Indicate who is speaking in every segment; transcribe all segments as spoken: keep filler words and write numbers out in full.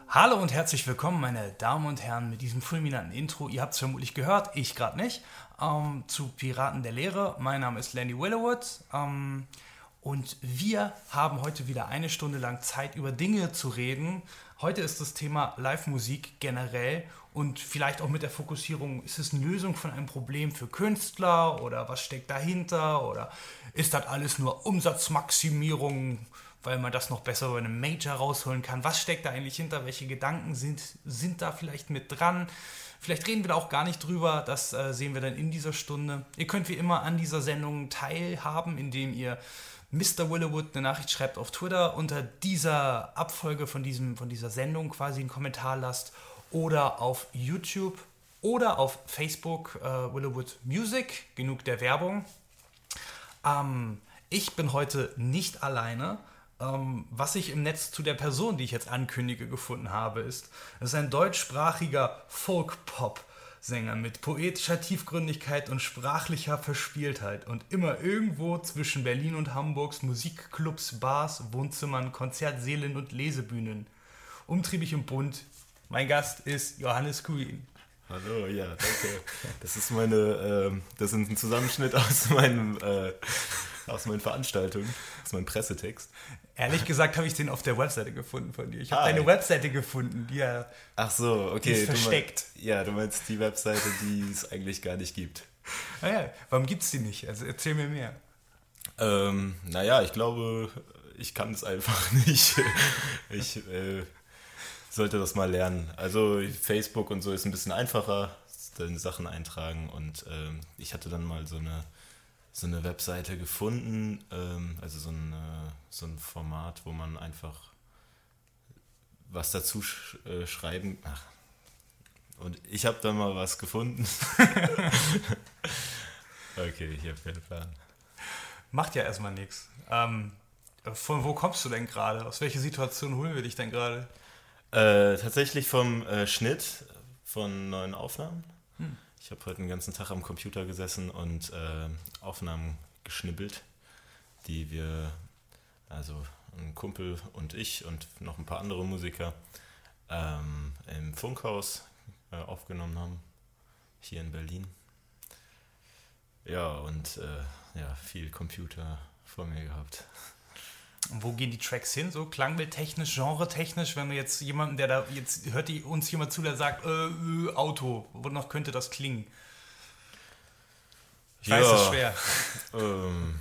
Speaker 1: Hallo und herzlich willkommen, meine Damen und Herren, mit diesem fulminanten Intro. Ihr habt es vermutlich gehört, ich gerade nicht, ähm, zu Piraten der Lehre. Mein Name ist Lenny Willowwood ähm, und wir haben heute wieder eine Stunde lang Zeit, über Dinge zu reden. Heute ist das Thema Live-Musik generell und vielleicht auch mit der Fokussierung, ist es eine Lösung von einem Problem für Künstler oder was steckt dahinter oder ist das alles nur Umsatzmaximierung, weil man das noch besser bei einem Major rausholen kann. Was steckt da eigentlich hinter? Welche Gedanken sind, sind da vielleicht mit dran? Vielleicht reden wir da auch gar nicht drüber. Das äh, sehen wir dann in dieser Stunde. Ihr könnt wie immer an dieser Sendung teilhaben, indem ihr Mister Willowwood eine Nachricht schreibt auf Twitter, unter dieser Abfolge von, diesem, von dieser Sendung quasi einen Kommentar lasst oder auf YouTube oder auf Facebook äh, Willowwood Music. Genug der Werbung. Ähm, ich bin heute nicht alleine. Um, was ich im Netz zu der Person, die ich jetzt ankündige, gefunden habe, ist, es ist ein deutschsprachiger Folk-Pop-Sänger mit poetischer Tiefgründigkeit und sprachlicher Verspieltheit und immer irgendwo zwischen Berlin und Hamburgs Musikclubs, Bars, Wohnzimmern, Konzertsälen und Lesebühnen. Umtriebig und bunt. Mein Gast ist Johannes Kuin.
Speaker 2: Hallo, ja, danke. Das ist meine, äh, das ist ein Zusammenschnitt aus meinem, äh, aus meinen Veranstaltungen, aus meinem Pressetext.
Speaker 1: Ehrlich gesagt habe ich den auf der Webseite gefunden von dir. Ich habe
Speaker 2: ah,
Speaker 1: deine Webseite gefunden, die ja
Speaker 2: Ach so, okay.
Speaker 1: Die ist versteckt.
Speaker 2: Du mein, ja, du meinst die Webseite, die es eigentlich gar nicht gibt.
Speaker 1: Ah ja, warum gibt es die nicht? Also erzähl mir mehr.
Speaker 2: Ähm, naja, ich glaube, ich kann es einfach nicht. Ich äh, sollte das mal lernen. Also Facebook und so ist ein bisschen einfacher, deine Sachen eintragen und ähm, ich hatte dann mal so eine so eine Webseite gefunden, ähm, also so ein, äh, so ein Format, wo man einfach was dazu sch- äh, schreiben. Ach. Und ich habe dann mal was gefunden. Okay, ich habe keinen Plan.
Speaker 1: Macht ja erstmal nichts. Ähm, von wo kommst du denn gerade? Aus welcher Situation holen wir dich denn gerade?
Speaker 2: Äh, tatsächlich vom äh, Schnitt von neuen Aufnahmen.
Speaker 1: Hm.
Speaker 2: Ich habe heute den ganzen Tag am Computer gesessen und äh, Aufnahmen geschnibbelt, die wir, also ein Kumpel und ich und noch ein paar andere Musiker ähm, im Funkhaus äh, aufgenommen haben, hier in Berlin. Ja, und äh, ja, viel Computer vor mir gehabt.
Speaker 1: Und wo gehen die Tracks hin? So klangbildtechnisch, genretechnisch, wenn wir jetzt jemanden, der da, jetzt hört die, uns jemand zu, der sagt, äh, äh, Auto, wonach könnte das klingen? Ich weiß,
Speaker 2: ja,
Speaker 1: das ist schwer.
Speaker 2: Ähm,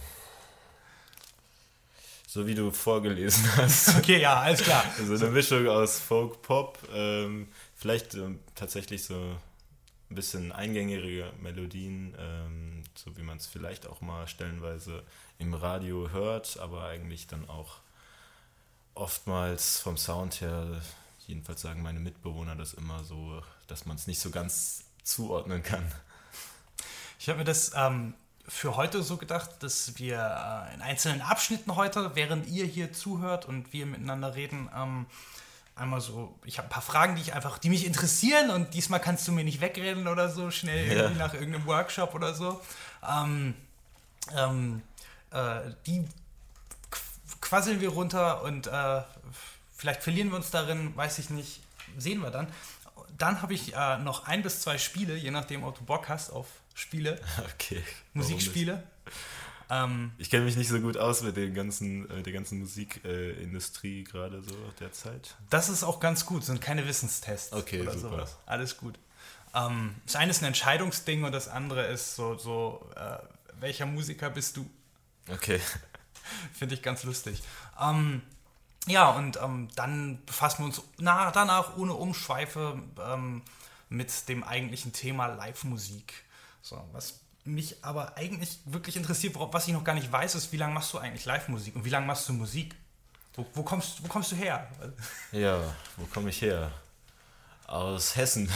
Speaker 2: so wie du vorgelesen hast.
Speaker 1: Okay, ja, alles klar.
Speaker 2: Also eine Mischung aus Folk, Pop, ähm, vielleicht ähm, tatsächlich so ein bisschen eingängige Melodien, ähm, so wie man es vielleicht auch mal stellenweise im Radio hört, aber eigentlich dann auch oftmals vom Sound her, jedenfalls sagen meine Mitbewohner das immer so, dass man es nicht so ganz zuordnen kann.
Speaker 1: Ich habe mir das ähm, für heute so gedacht, dass wir äh, in einzelnen Abschnitten heute, während ihr hier zuhört und wir miteinander reden, ähm, einmal so, ich habe ein paar Fragen, die ich einfach, die mich interessieren und diesmal kannst du mir nicht wegrennen oder so, schnell irgendwie
Speaker 2: ja.
Speaker 1: nach irgendeinem Workshop oder so. Ähm, ähm, äh, die qu- quasseln wir runter und äh, vielleicht verlieren wir uns darin, weiß ich nicht, sehen wir dann. Dann habe ich äh, noch ein bis zwei Spiele, je nachdem, ob du Bock hast auf Spiele,
Speaker 2: okay.
Speaker 1: Musikspiele. Ähm,
Speaker 2: ich kenne mich nicht so gut aus mit den ganzen, äh, der ganzen Musikindustrie äh, gerade so derzeit.
Speaker 1: Das ist auch ganz gut, sind keine Wissenstests
Speaker 2: okay,
Speaker 1: oder
Speaker 2: super.
Speaker 1: sowas. Alles gut. Ähm, das eine ist ein Entscheidungsding und das andere ist so, so äh, welcher Musiker bist du?
Speaker 2: Okay.
Speaker 1: Finde ich ganz lustig. Ähm, ja, und ähm, dann befassen wir uns na, danach ohne Umschweife ähm, mit dem eigentlichen Thema Live-Musik. So, was mich aber eigentlich wirklich interessiert, worauf, was ich noch gar nicht weiß, ist, wie lange machst du eigentlich Live-Musik und wie lange machst du Musik? Wo, wo, kommst, wo kommst du her?
Speaker 2: Ja, wo komme ich her? Aus Hessen.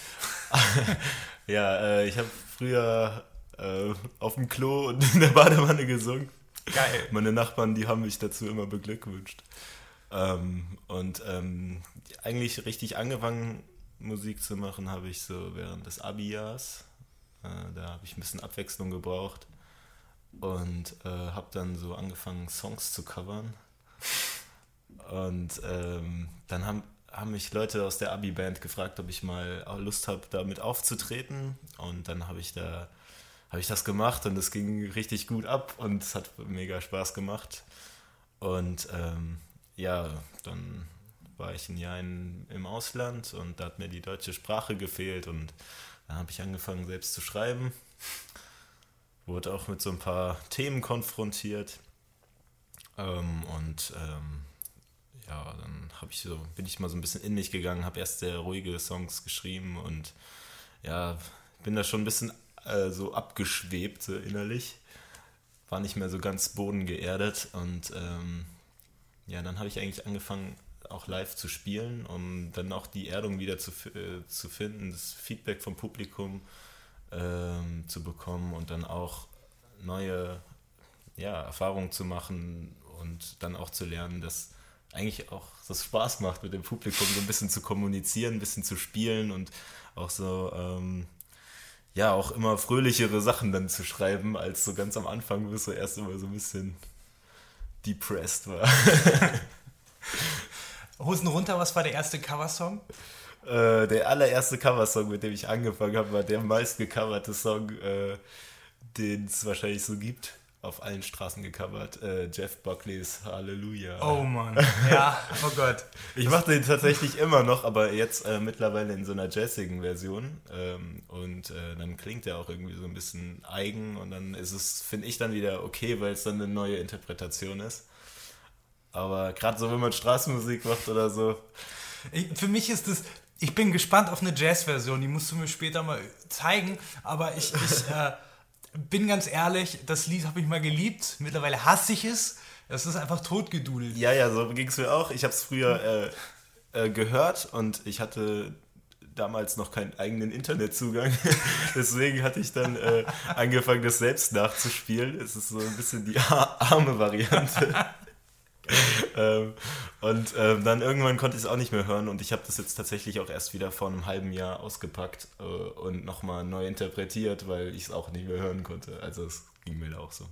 Speaker 2: ja, äh, ich habe früher äh, auf dem Klo und in der Badewanne gesungen.
Speaker 1: Geil.
Speaker 2: Meine Nachbarn, die haben mich dazu immer beglückwünscht. Ähm, und ähm, eigentlich richtig angefangen, Musik zu machen, habe ich so während des Abi-Jahres. Äh, da habe ich ein bisschen Abwechslung gebraucht und äh, habe dann so angefangen, Songs zu covern. Und ähm, dann haben haben mich Leute aus der Abi-Band gefragt, ob ich mal Lust habe, damit aufzutreten. Und dann habe ich da habe ich das gemacht und es ging richtig gut ab und es hat mega Spaß gemacht. Und ähm, ja, dann war ich ein Jahr in, im Ausland und da hat mir die deutsche Sprache gefehlt und dann habe ich angefangen selbst zu schreiben. Wurde auch mit so ein paar Themen konfrontiert. Ähm, und ähm, ja, dann hab ich so, bin ich mal so ein bisschen in mich gegangen, habe erst sehr ruhige Songs geschrieben und ja, bin da schon ein bisschen äh, so abgeschwebt so innerlich. War nicht mehr so ganz bodengeerdet und ähm, ja, dann habe ich eigentlich angefangen, auch live zu spielen, um dann auch die Erdung wieder zu, äh, zu finden, das Feedback vom Publikum ähm, zu bekommen und dann auch neue ja, Erfahrungen zu machen und dann auch zu lernen, dass eigentlich auch das Spaß macht, mit dem Publikum so ein bisschen zu kommunizieren, ein bisschen zu spielen und auch so, ähm, ja, auch immer fröhlichere Sachen dann zu schreiben, als so ganz am Anfang, wo es so erst immer so ein bisschen depressed war.
Speaker 1: Hosen runter, was war der erste Coversong?
Speaker 2: Äh, der allererste Coversong, mit dem ich angefangen habe, war der meist gecoverte Song, äh, den es wahrscheinlich so gibt. Auf allen Straßen gecovert. Äh, Jeff Buckleys Halleluja.
Speaker 1: Oh Mann, ja, oh Gott.
Speaker 2: Ich mache den tatsächlich immer noch, aber jetzt äh, mittlerweile in so einer jazzigen Version. Ähm, und äh, dann klingt der auch irgendwie so ein bisschen eigen und dann ist es, finde ich, dann wieder okay, weil es dann eine neue Interpretation ist. Aber gerade so, wenn man Straßenmusik macht oder so.
Speaker 1: Ich, für mich ist es, ich bin gespannt auf eine Jazz-Version, die musst du mir später mal zeigen, aber ich, ich äh, bin ganz ehrlich, das Lied habe ich mal geliebt, mittlerweile hasse ich es, das ist einfach totgedudelt.
Speaker 2: Ja, ja, so ging es mir auch. Ich habe es früher äh, äh, gehört und ich hatte damals noch keinen eigenen Internetzugang, deswegen hatte ich dann äh, angefangen, das selbst nachzuspielen. Es ist so ein bisschen die arme Variante. ähm, und ähm, dann irgendwann konnte ich es auch nicht mehr hören und ich habe das jetzt tatsächlich auch erst wieder vor einem halben Jahr ausgepackt äh, und nochmal neu interpretiert, weil ich es auch nicht mehr hören konnte. Also es ging mir da auch so.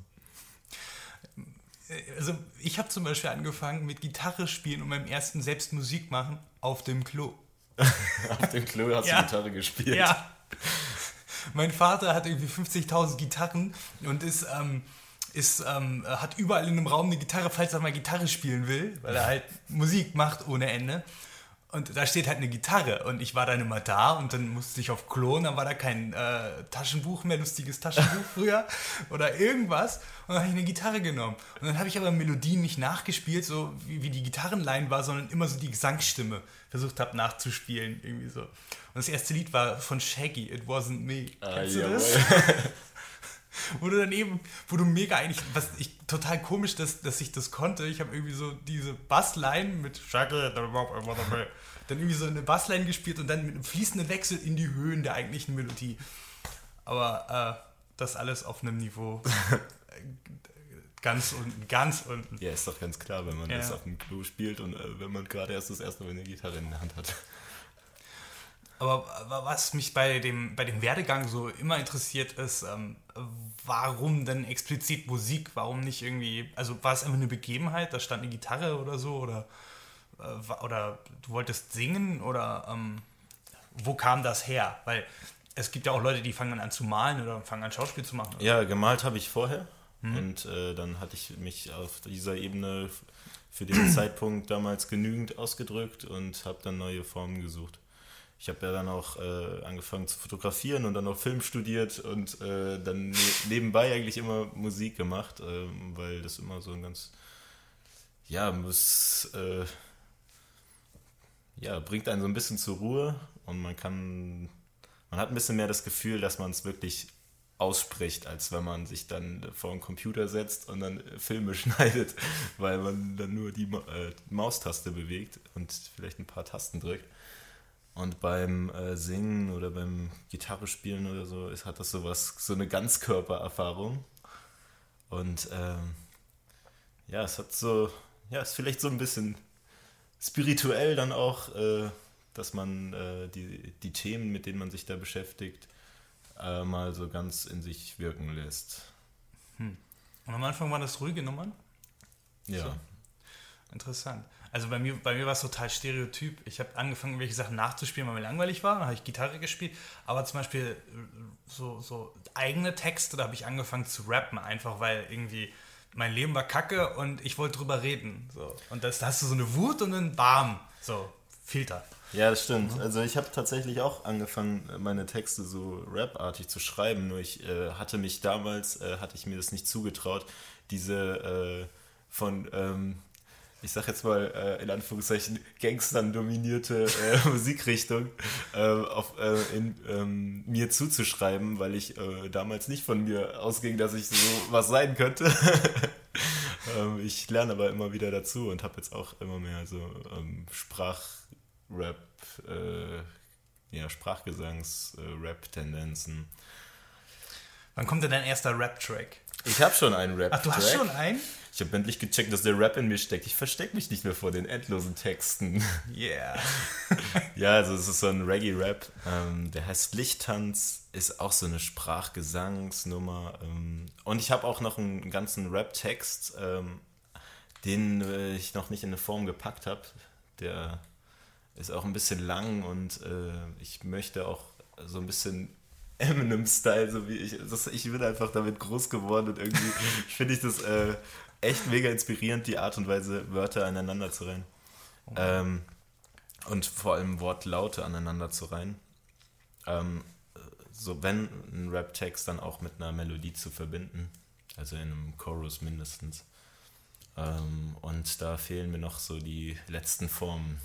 Speaker 1: Also ich habe zum Beispiel angefangen mit Gitarre spielen und beim ersten selbst Musik machen auf dem Klo.
Speaker 2: Auf dem Klo hast
Speaker 1: Ja.
Speaker 2: du Gitarre gespielt?
Speaker 1: Ja. Mein Vater hat irgendwie fünfzigtausend Gitarren und ist... Ähm, Ist, ähm, hat überall in einem Raum eine Gitarre, falls er mal Gitarre spielen will, weil er halt Musik macht ohne Ende. Und da steht halt eine Gitarre und ich war dann immer da und dann musste ich auf Klo und dann war da kein äh, Taschenbuch mehr, lustiges Taschenbuch früher oder irgendwas und dann habe ich eine Gitarre genommen. Und dann habe ich aber Melodien nicht nachgespielt, so wie, wie die Gitarrenline war, sondern immer so die Gesangsstimme versucht habe nachzuspielen, irgendwie so. Und das erste Lied war von Shaggy, It Wasn't Me.
Speaker 2: Ah,
Speaker 1: Kennst du
Speaker 2: jawohl.
Speaker 1: das? Wo du dann eben, wo du mega eigentlich, was ich total komisch, dass, dass ich das konnte. Ich habe irgendwie so diese Bassline mit Shaggy, dann irgendwie so eine Bassline gespielt und dann mit einem fließenden Wechsel in die Höhen der eigentlichen Melodie. Aber äh, das alles auf einem Niveau ganz unten, ganz unten.
Speaker 2: Ja, ist doch ganz klar, wenn man
Speaker 1: Ja.
Speaker 2: das auf dem Klo spielt und äh, wenn man gerade erst das erste Mal eine Gitarre in der Hand hat.
Speaker 1: Aber was mich bei dem, bei dem Werdegang so immer interessiert ist, ähm, warum denn explizit Musik? Warum nicht irgendwie, also war es einfach eine Begebenheit, da stand eine Gitarre oder so oder, äh, oder du wolltest singen oder ähm, wo kam das her? Weil es gibt ja auch Leute, die fangen dann an zu malen oder fangen an Schauspiel zu machen. Oder?
Speaker 2: Ja, gemalt habe ich vorher
Speaker 1: Mhm.
Speaker 2: und äh, dann hatte ich mich auf dieser Ebene für den Zeitpunkt damals genügend ausgedrückt und habe dann neue Formen gesucht. Ich habe ja dann auch äh, angefangen zu fotografieren und dann auch Film studiert und äh, dann ne- nebenbei eigentlich immer Musik gemacht, äh, weil das immer so ein ganz, ja, muss, äh, ja, bringt einen so ein bisschen zur Ruhe und man kann, man hat ein bisschen mehr das Gefühl, dass man es wirklich ausspricht, als wenn man sich dann vor den Computer setzt und dann Filme schneidet, weil man dann nur die Ma- äh, Maustaste bewegt und vielleicht ein paar Tasten drückt. Und beim äh, Singen oder beim Gitarre spielen oder so ist, hat das sowas, so eine Ganzkörpererfahrung. Und ähm, ja, es hat so, ja, ist vielleicht so ein bisschen spirituell dann auch, äh, dass man äh, die, die Themen, mit denen man sich da beschäftigt, äh, mal so ganz in sich wirken lässt.
Speaker 1: Und am Anfang waren das ruhige Nummern?
Speaker 2: Ja.
Speaker 1: So. Interessant. Also bei mir, bei mir war es total stereotyp. Ich habe angefangen, irgendwelche Sachen nachzuspielen, weil mir langweilig war. Dann habe ich Gitarre gespielt. Aber zum Beispiel so, so eigene Texte, da habe ich angefangen zu rappen. Einfach weil irgendwie mein Leben war kacke und ich wollte drüber reden. So. Und das, da hast du so eine Wut und dann bam, so Filter.
Speaker 2: Ja, das stimmt. Also ich habe tatsächlich auch angefangen, meine Texte so rapartig zu schreiben. Nur ich äh, hatte mich damals, äh, hatte ich mir das nicht zugetraut, diese äh, von... Ähm, ich sag jetzt mal äh, in Anführungszeichen Gangstern dominierte äh, Musikrichtung äh, auf, äh, in, ähm, mir zuzuschreiben, weil ich äh, damals nicht von mir ausging, dass ich so was sein könnte. ähm, ich lerne aber immer wieder dazu und habe jetzt auch immer mehr so ähm, Sprachrap, äh, ja, Sprachgesangs-Rap-Tendenzen.
Speaker 1: Wann kommt denn dein erster Rap-Track?
Speaker 2: Ich habe schon einen Rap-Track.
Speaker 1: Ach, du hast schon einen?
Speaker 2: Ich habe endlich gecheckt, dass der Rap in mir steckt. Ich verstecke mich nicht mehr vor den endlosen Texten.
Speaker 1: Yeah.
Speaker 2: Ja, also es ist so ein Reggae-Rap. Ähm, der heißt Lichttanz, ist auch so eine Sprachgesangsnummer. Ähm, und ich habe auch noch einen ganzen Rap-Text, ähm, den äh, ich noch nicht in eine Form gepackt habe. Der ist auch ein bisschen lang und äh, ich möchte auch so ein bisschen Eminem-Style, so wie ich. Das, ich bin einfach damit groß geworden und irgendwie finde ich das äh, echt mega inspirierend, die Art und Weise, Wörter aneinander zu reihen. Oh. Ähm, und vor allem Wortlaute aneinander zu reihen. Ähm, so wenn ein Rap-Text dann auch mit einer Melodie zu verbinden, also in einem Chorus mindestens. Ähm, und da fehlen mir noch so die letzten Formen.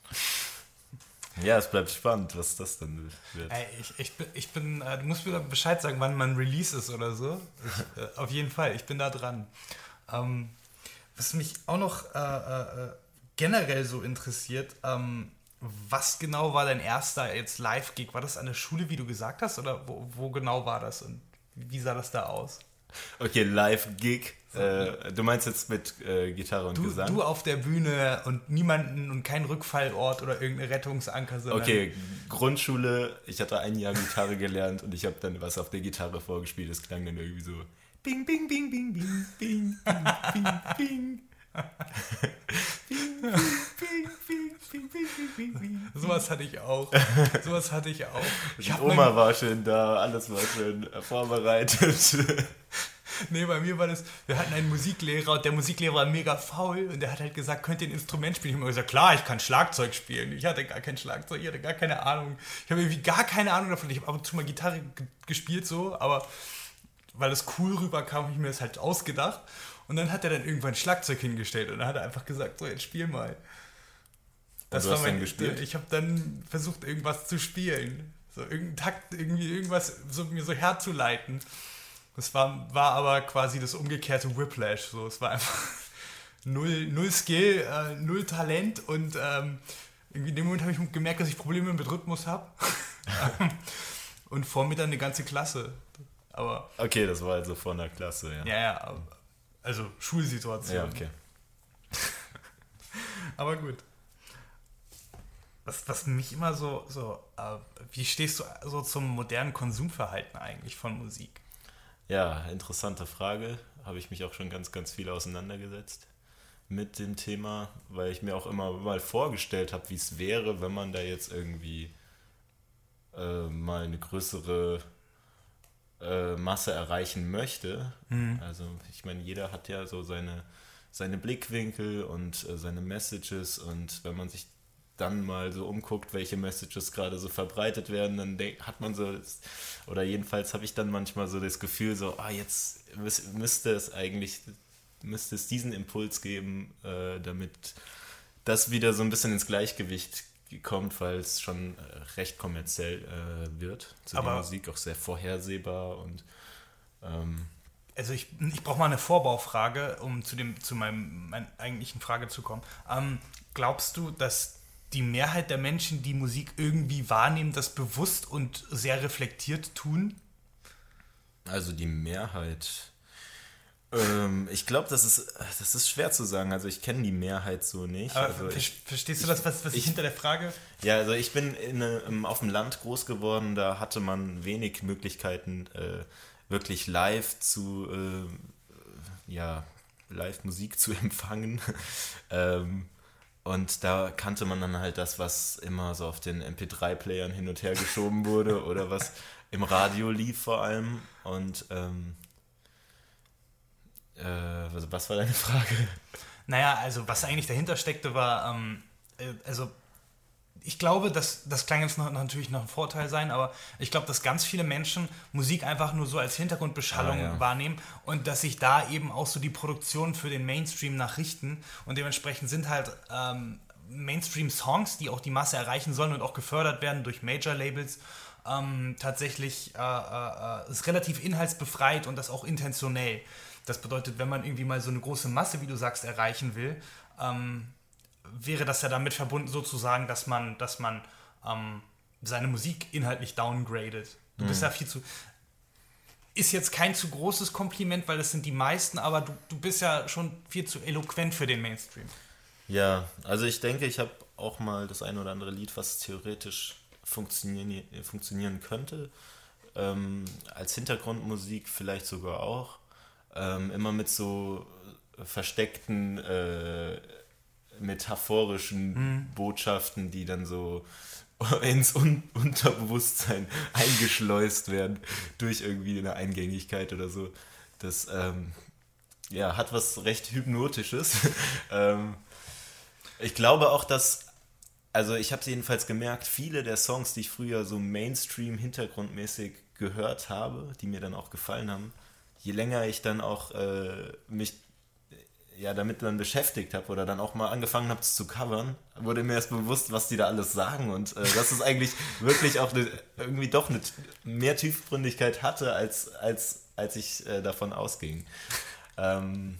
Speaker 2: Ja, es bleibt spannend, was das dann wird.
Speaker 1: Ey, ich, ich bin, ich bin äh, du musst mir Bescheid sagen, wann man Release ist oder so. Ich, äh, auf jeden Fall, ich bin da dran. Ähm, was mich auch noch äh, äh, generell so interessiert, ähm, was genau war dein erster jetzt Live-Gig? War das an der Schule, wie du gesagt hast, oder wo, wo genau war das und wie sah das da aus?
Speaker 2: Okay, Live-Gig. Äh, du meinst jetzt mit äh, Gitarre und
Speaker 1: du,
Speaker 2: Gesang?
Speaker 1: Du auf der Bühne und niemanden und kein Rückfallort oder irgendein Rettungsanker. Sondern
Speaker 2: okay, Grundschule, ich hatte ein Jahr Gitarre gelernt und ich habe dann was auf der Gitarre vorgespielt. Das klang dann irgendwie so Bing, Bing, Bing, Bing, Bing, Bing, Bing, Bing, Bing.
Speaker 1: Sowas hatte ich auch. Sowas hatte ich auch.
Speaker 2: Ich Die Oma war schön da, alles war schön vorbereitet.
Speaker 1: Nee, bei mir war das, wir hatten einen Musiklehrer und der Musiklehrer war mega faul und der hat halt gesagt, könnt ihr ein Instrument spielen? Ich habe immer gesagt, klar, ich kann Schlagzeug spielen. Ich hatte gar kein Schlagzeug, ich hatte gar keine Ahnung. Ich habe irgendwie gar keine Ahnung davon. Ich habe ab und zu mal Gitarre g- gespielt so, aber weil das cool rüberkam, habe ich mir das halt ausgedacht. Und dann hat er dann irgendwann Schlagzeug hingestellt und dann hat er einfach gesagt, so, jetzt spiel mal. Das
Speaker 2: und du
Speaker 1: war
Speaker 2: hast
Speaker 1: mein,
Speaker 2: dann gespielt?
Speaker 1: Ich habe dann versucht, irgendwas zu spielen. So irgendeinen Takt, irgendwie irgendwas so, mir so herzuleiten. Das war, war aber quasi das umgekehrte Whiplash. So. Es war einfach null, null Skill, äh, null Talent und ähm, irgendwie in dem Moment habe ich gemerkt, dass ich Probleme mit Rhythmus habe. Und vor mir dann eine ganze Klasse. Aber,
Speaker 2: okay, das war also vor einer Klasse, ja.
Speaker 1: Ja, ja, also Schulsituation.
Speaker 2: Ja, okay.
Speaker 1: Aber gut. Was, was mich immer so, so äh, wie stehst du so zum modernen Konsumverhalten eigentlich von Musik?
Speaker 2: Ja, interessante Frage. Habe ich mich auch schon ganz, ganz viel auseinandergesetzt mit dem Thema, weil ich mir auch immer mal vorgestellt habe, wie es wäre, wenn man da jetzt irgendwie äh, mal eine größere äh, Masse erreichen möchte. Mhm. Also ich meine, jeder hat ja so seine, seine Blickwinkel und äh, seine Messages und wenn man sich dann mal so umguckt, welche Messages gerade so verbreitet werden, dann denk, hat man so, oder jedenfalls habe ich dann manchmal so das Gefühl, so, ah, jetzt müß, müsste es eigentlich, müsste es diesen Impuls geben, äh, damit das wieder so ein bisschen ins Gleichgewicht kommt, weil es schon äh, recht kommerziell äh, wird. So die Musik auch sehr vorhersehbar und ähm,
Speaker 1: also ich, ich brauche mal eine Vorbaufrage, um zu dem zu meinem meiner eigentlichen Frage zu kommen. Ähm, glaubst du, dass die Mehrheit der Menschen, die Musik irgendwie wahrnehmen, das bewusst und sehr reflektiert tun?
Speaker 2: Also die Mehrheit. Ähm, ich glaube, das ist, das ist schwer zu sagen. Also ich kenne die Mehrheit so nicht.
Speaker 1: Aber
Speaker 2: also
Speaker 1: ver-
Speaker 2: ich,
Speaker 1: verstehst du das, was, was ich, hinter der Frage?
Speaker 2: Ja, also ich bin in, in, auf dem Land groß geworden, da hatte man wenig Möglichkeiten, äh, wirklich live zu, äh, ja, Live-Musik zu empfangen. ähm, und da kannte man dann halt das, was immer so auf den M P drei Playern hin und her geschoben wurde oder was im Radio lief vor allem. Und ähm, äh, was, was war deine Frage?
Speaker 1: Naja, also was eigentlich dahinter steckte, war, ähm, äh, also ich glaube, dass das klang jetzt noch, natürlich noch ein Vorteil sein, aber ich glaube, dass ganz viele Menschen Musik einfach nur so als Hintergrundbeschallung
Speaker 2: ah, ja.
Speaker 1: wahrnehmen und dass sich da eben auch so die Produktion für den Mainstream nachrichten und dementsprechend sind halt ähm, Mainstream-Songs, die auch die Masse erreichen sollen und auch gefördert werden durch Major-Labels, ähm, tatsächlich äh, äh, ist relativ inhaltsbefreit und das auch intentionell. Das bedeutet, wenn man irgendwie mal so eine große Masse, wie du sagst, erreichen will, ähm, wäre das ja damit verbunden sozusagen, dass man, dass man ähm, seine Musik inhaltlich downgradet. Du mhm. bist ja viel zu... Ist jetzt kein zu großes Kompliment, weil das sind die meisten, aber du, du bist ja schon viel zu eloquent für den Mainstream.
Speaker 2: Ja, also ich denke, ich habe auch mal das ein oder andere Lied, was theoretisch funktionieren, funktionieren könnte. Ähm, als Hintergrundmusik vielleicht sogar auch. Ähm, immer mit so versteckten... Äh, metaphorischen mhm. Botschaften, die dann so ins Un- Unterbewusstsein eingeschleust werden durch irgendwie eine Eingängigkeit oder so. Das ähm, ja, hat was recht Hypnotisches. ähm, ich glaube auch, dass, also ich habe es jedenfalls gemerkt, viele der Songs, die ich früher so Mainstream-hintergrundmäßig gehört habe, die mir dann auch gefallen haben, je länger ich dann auch äh, mich ja, damit dann beschäftigt habe oder dann auch mal angefangen habe zu covern, wurde mir erst bewusst, was die da alles sagen und äh, dass es eigentlich wirklich auch eine, irgendwie doch eine mehr Tiefgründigkeit hatte, als, als, als ich äh, davon ausging. Ähm,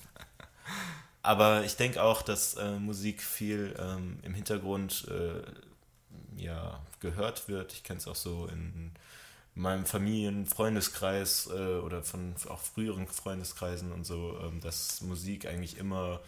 Speaker 2: aber ich denke auch, dass äh, Musik viel ähm, im Hintergrund äh, ja, gehört wird. Ich kenne es auch so in meinem Familien-, Freundeskreis äh, oder von auch früheren Freundeskreisen und so, ähm, dass Musik eigentlich immer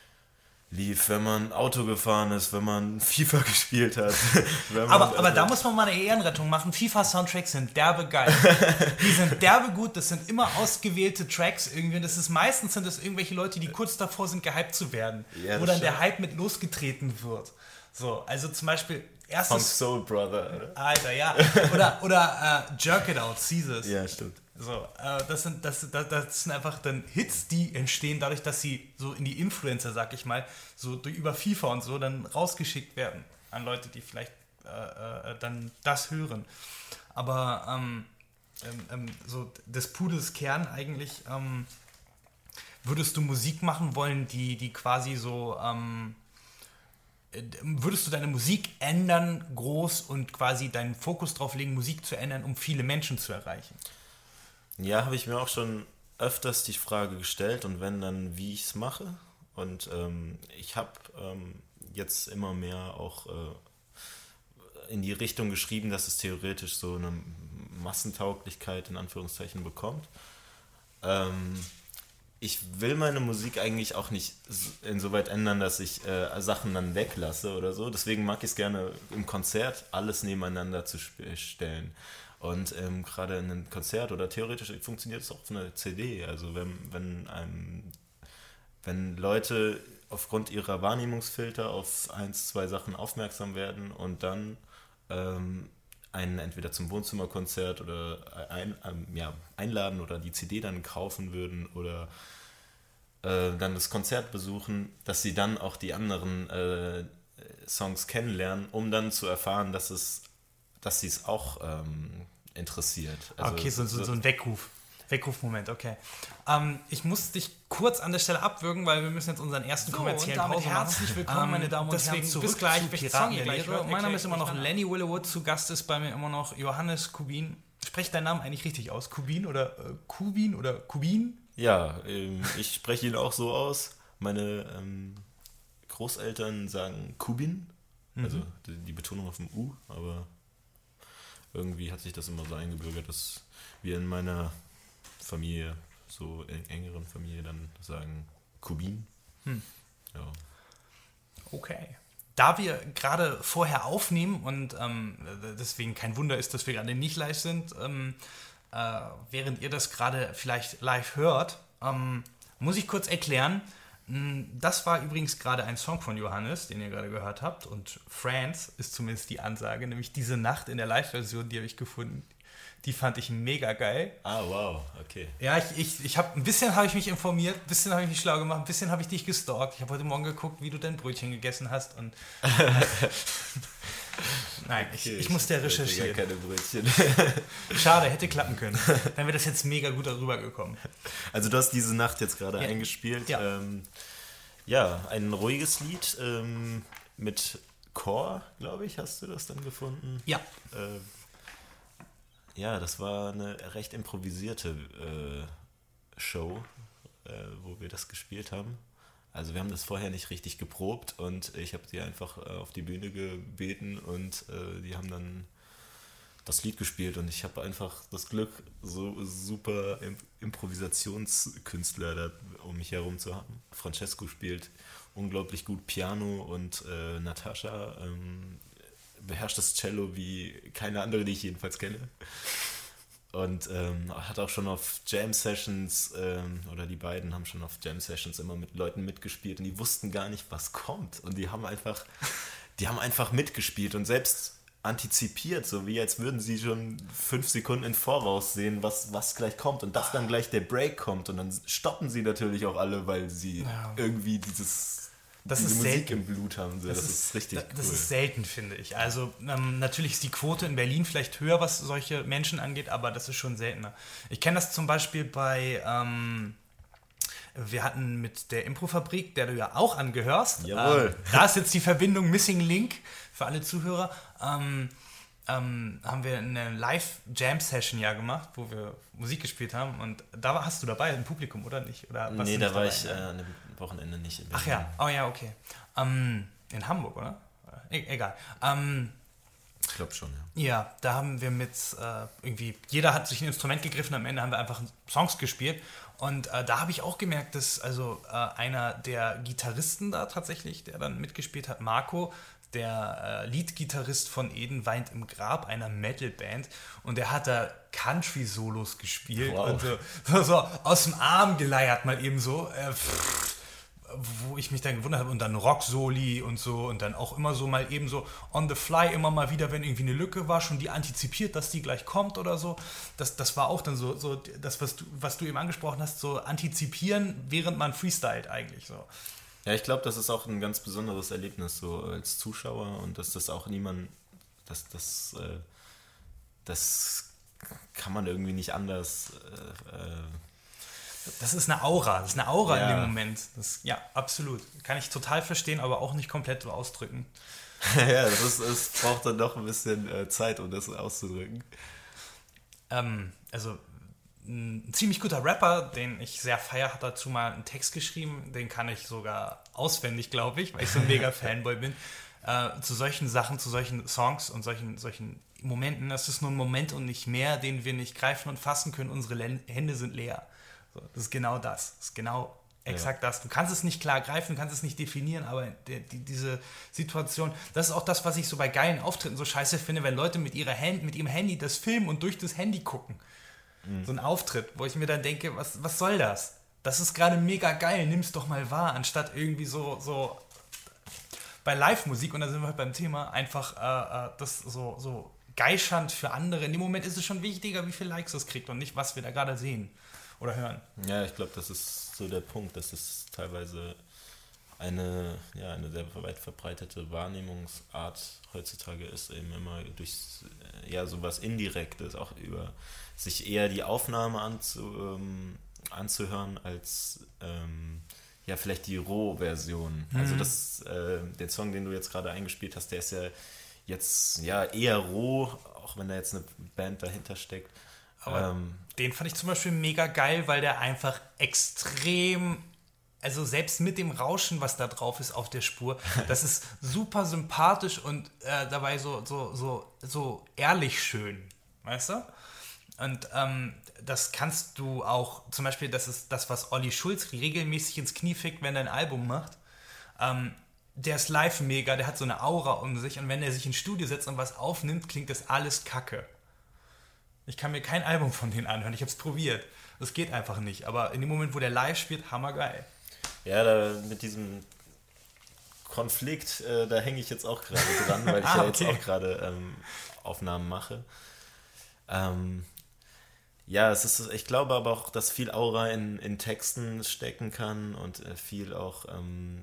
Speaker 2: lief, wenn man Auto gefahren ist, wenn man FIFA gespielt hat. wenn man,
Speaker 1: aber
Speaker 2: also,
Speaker 1: aber da muss man mal eine Ehrenrettung machen. FIFA-Soundtracks sind derbe geil. Die sind derbe gut, das sind immer ausgewählte Tracks irgendwie. Das ist meistens sind das irgendwelche Leute, die kurz davor sind, gehypt zu werden. Ja, wo dann der Hype mit losgetreten wird. So, also zum Beispiel erstes...
Speaker 2: Funk Soul Brother, oder?
Speaker 1: Alter, ja. Oder, oder uh, Jerk It Out, Caesars.
Speaker 2: Ja, stimmt.
Speaker 1: So, äh, das, sind, das, das, das sind einfach dann Hits, die entstehen dadurch, dass sie so in die Influencer, sag ich mal, so durch, über FIFA und so dann rausgeschickt werden an Leute, die vielleicht äh, äh, dann das hören. Aber ähm, ähm, so des Pudels Kern eigentlich, ähm, würdest du Musik machen wollen, die, die quasi so... Ähm, würdest du deine Musik ändern, groß und quasi deinen Fokus drauf legen, Musik zu ändern, um viele Menschen zu erreichen?
Speaker 2: Ja, habe ich mir auch schon öfters die Frage gestellt und wenn dann, wie ich es mache. Und ähm, ich habe ähm, jetzt immer mehr auch äh, in die Richtung geschrieben, dass es theoretisch so eine Massentauglichkeit in Anführungszeichen bekommt. Ähm, Ich will meine Musik eigentlich auch nicht insoweit ändern, dass ich äh, Sachen dann weglasse oder so. Deswegen mag ich es gerne im Konzert alles nebeneinander zu stellen. Und ähm, gerade in einem Konzert oder theoretisch funktioniert es auch auf einer C D. Also wenn, wenn, einem, wenn Leute aufgrund ihrer Wahrnehmungsfilter auf eins, zwei Sachen aufmerksam werden und dann ähm, einen entweder zum Wohnzimmerkonzert oder ein, ähm, ja, einladen oder die C D dann kaufen würden oder äh, dann das Konzert besuchen, dass sie dann auch die anderen äh, Songs kennenlernen, um dann zu erfahren, dass es, dass sie es auch ähm, interessiert. Also
Speaker 1: okay, so, so, so ein Weckruf. Weckrufmoment, okay. Ähm, ich muss dich kurz an der Stelle abwürgen, weil wir müssen jetzt unseren ersten so, kommerziellen Pause machen. Herzlich willkommen, meine Damen und Herren. Deswegen bis gleich, bis Piraten der Lehre. Mein Name ist immer noch Lenny Willowwood. Zu Gast ist bei mir immer noch Johannes Kubin. Spreche deinen Namen eigentlich richtig aus? Kubin oder äh, Kubin oder Kubin?
Speaker 2: Ja, ähm, ich spreche ihn auch so aus. Meine ähm, Großeltern sagen Kubin, also mhm. die, die Betonung auf dem U, aber irgendwie hat sich das immer so eingebürgert, dass wir in meiner Familie, so in engeren Familie dann sagen Kubin. Hm. Ja.
Speaker 1: Okay. Da wir gerade vorher aufnehmen und ähm, deswegen kein Wunder ist, dass wir gerade nicht live sind, ähm, äh, während ihr das gerade vielleicht live hört, ähm, Muss ich kurz erklären. Das war übrigens gerade ein Song von Johannes, den ihr gerade gehört habt. Und France ist zumindest die Ansage, nämlich diese Nacht in der Live-Version, die habe ich gefunden. Die fand ich mega geil.
Speaker 2: Ah, wow, okay.
Speaker 1: Ja, ich, ich, ich habe ein bisschen habe ich mich informiert, ein bisschen habe ich mich schlau gemacht, ein bisschen habe ich dich gestalkt. Ich habe heute Morgen geguckt, wie du dein Brötchen gegessen hast und nein, ich,
Speaker 2: Okay,
Speaker 1: ich musste ja
Speaker 2: ich esse
Speaker 1: recherchieren.
Speaker 2: gar keine Brötchen.
Speaker 1: Schade, hätte klappen können. Dann wäre das jetzt mega gut darüber gekommen.
Speaker 2: Also du hast diese Nacht jetzt gerade
Speaker 1: Ja.
Speaker 2: eingespielt.
Speaker 1: Ja.
Speaker 2: Ähm, ja, ein ruhiges Lied ähm, mit Chor, glaube ich, hast du das dann gefunden?
Speaker 1: Ja.
Speaker 2: Äh, ja, das war eine recht improvisierte äh, Show, äh, wo wir das gespielt haben. Also wir haben das vorher nicht richtig geprobt und ich habe die einfach äh, auf die Bühne gebeten und äh, die haben dann das Lied gespielt und ich habe einfach das Glück, so super Im- Improvisationskünstler da um mich herum zu haben. Francesco spielt unglaublich gut Piano und äh, Natascha ähm, beherrscht das Cello wie keine andere, die ich jedenfalls kenne. Und ähm, hat auch schon auf Jam-Sessions, ähm, oder die beiden haben schon auf Jam-Sessions immer mit Leuten mitgespielt und die wussten gar nicht, was kommt. Und die haben einfach, die haben einfach mitgespielt und selbst antizipiert, so wie als würden sie schon fünf Sekunden im Voraus sehen, was, was gleich kommt und dass dann gleich der Break kommt und dann stoppen sie natürlich auch alle, weil sie
Speaker 1: Ja.
Speaker 2: irgendwie dieses
Speaker 1: Das
Speaker 2: diese
Speaker 1: ist
Speaker 2: Musik
Speaker 1: selten.
Speaker 2: im Blut haben. So. Das, das ist richtig
Speaker 1: das,
Speaker 2: cool.
Speaker 1: Das ist selten, finde ich. Also ähm, natürlich ist die Quote in Berlin vielleicht höher, was solche Menschen angeht, aber das ist schon seltener. Ich kenne das zum Beispiel bei, ähm, wir hatten mit der Improfabrik, der du ja auch angehörst.
Speaker 2: Jawohl.
Speaker 1: Ähm, da ist jetzt die Verbindung Missing Link für alle Zuhörer. Ähm, ähm, haben wir eine Live-Jam-Session ja gemacht, wo wir Musik gespielt haben und da war, hast du dabei im Publikum, oder nicht? Oder warst
Speaker 2: Nee,
Speaker 1: du
Speaker 2: da
Speaker 1: nicht
Speaker 2: war
Speaker 1: dabei?
Speaker 2: ich äh, an dem Wochenende nicht in
Speaker 1: Ach
Speaker 2: Berlin.
Speaker 1: ja, oh ja, okay. Ähm, in Hamburg, oder? E- egal. Ähm,
Speaker 2: Ich glaube schon, ja.
Speaker 1: ja, da haben wir mit äh, irgendwie, jeder hat sich ein Instrument gegriffen, am Ende haben wir einfach Songs gespielt. Und äh, da habe ich auch gemerkt, dass also äh, einer der Gitarristen da tatsächlich, der dann mitgespielt hat, Marco, der äh, Lead-Gitarrist von Eden weint im Grab, einer Metal-Band, und der hat da Country-Solos gespielt
Speaker 2: Wow.
Speaker 1: und so, so, so aus dem Arm geleiert mal eben so. Äh, pff, wo ich mich dann gewundert habe und dann Rock-Soli und so und dann auch immer so mal eben so on the fly immer mal wieder, wenn irgendwie eine Lücke war, schon die antizipiert, dass die gleich kommt oder so. Das, das war auch dann so, so das, was du, was du eben angesprochen hast, so antizipieren, während man freestylt eigentlich so.
Speaker 2: Ja, ich glaube, das ist auch ein ganz besonderes Erlebnis so als Zuschauer und dass das auch niemand, dass das, äh, das kann man irgendwie nicht anders. Äh, äh,
Speaker 1: Das ist eine Aura, das ist eine Aura
Speaker 2: Ja.
Speaker 1: in dem Moment. Das, ja, absolut. Kann ich total verstehen, aber auch nicht komplett so ausdrücken.
Speaker 2: ja, das ist, es braucht dann doch ein bisschen äh, Zeit, um das auszudrücken.
Speaker 1: Ähm, also ein ziemlich guter Rapper, den ich sehr feier, hat dazu mal einen Text geschrieben, den kann ich sogar auswendig, glaube ich, weil ich so ein mega Fanboy bin, äh, zu solchen Sachen, zu solchen Songs und solchen, solchen Momenten. Das ist nur ein Moment und nicht mehr, den wir nicht greifen und fassen können. Unsere Len- Hände sind leer. So, das ist genau das. Das ist genau exakt ja. das. Du kannst es nicht klar greifen, du kannst es nicht definieren, aber die, die, diese Situation, das ist auch das, was ich so bei geilen Auftritten so scheiße finde, wenn Leute mit, ihrer Hand, mit ihrem Handy das filmen und durch das Handy gucken. So ein Auftritt, wo ich mir dann denke, was, was soll das? Das ist gerade mega geil, nimm's doch mal wahr, anstatt irgendwie so, so bei Live-Musik, und da sind wir halt beim Thema, einfach äh, das so, so geischend für andere. In dem Moment ist es schon wichtiger, wie viele Likes es kriegt und nicht, was wir da gerade sehen oder hören.
Speaker 2: Ja, ich glaube, das ist so der Punkt, dass es teilweise eine, ja, eine sehr weit verbreitete Wahrnehmungsart heutzutage ist, eben immer durch ja, sowas Indirektes, auch über sich eher die Aufnahme anzu, ähm, anzuhören, als ähm, ja, vielleicht die Rohversion. Mhm. Also das, äh, den Song, den du jetzt gerade eingespielt hast, der ist ja jetzt ja eher roh, auch wenn da jetzt eine Band dahinter steckt.
Speaker 1: Aber ähm, den fand ich zum Beispiel mega geil, weil der einfach extrem, also selbst mit dem Rauschen, was da drauf ist auf der Spur, das ist super sympathisch und äh, dabei so, so, so, so ehrlich schön, weißt du? Und ähm, das kannst du auch, zum Beispiel, das ist das, was Olli Schulz regelmäßig ins Knie fickt, wenn er ein Album macht. Ähm, der ist live mega, der hat so eine Aura um sich, und wenn er sich ins Studio setzt und was aufnimmt, klingt das alles kacke. Ich kann mir kein Album von denen anhören. Ich habe es probiert. Das geht einfach nicht. Aber in dem Moment, wo der live spielt, hammergeil.
Speaker 2: Ja, da, mit diesem Konflikt, äh, da hänge ich jetzt auch gerade dran, weil ich
Speaker 1: ah,
Speaker 2: ja
Speaker 1: okay.
Speaker 2: jetzt auch gerade ähm, Aufnahmen mache. Ähm, ja, es ist, ich glaube aber auch, dass viel Aura in, in Texten stecken kann und äh, viel auch, ähm,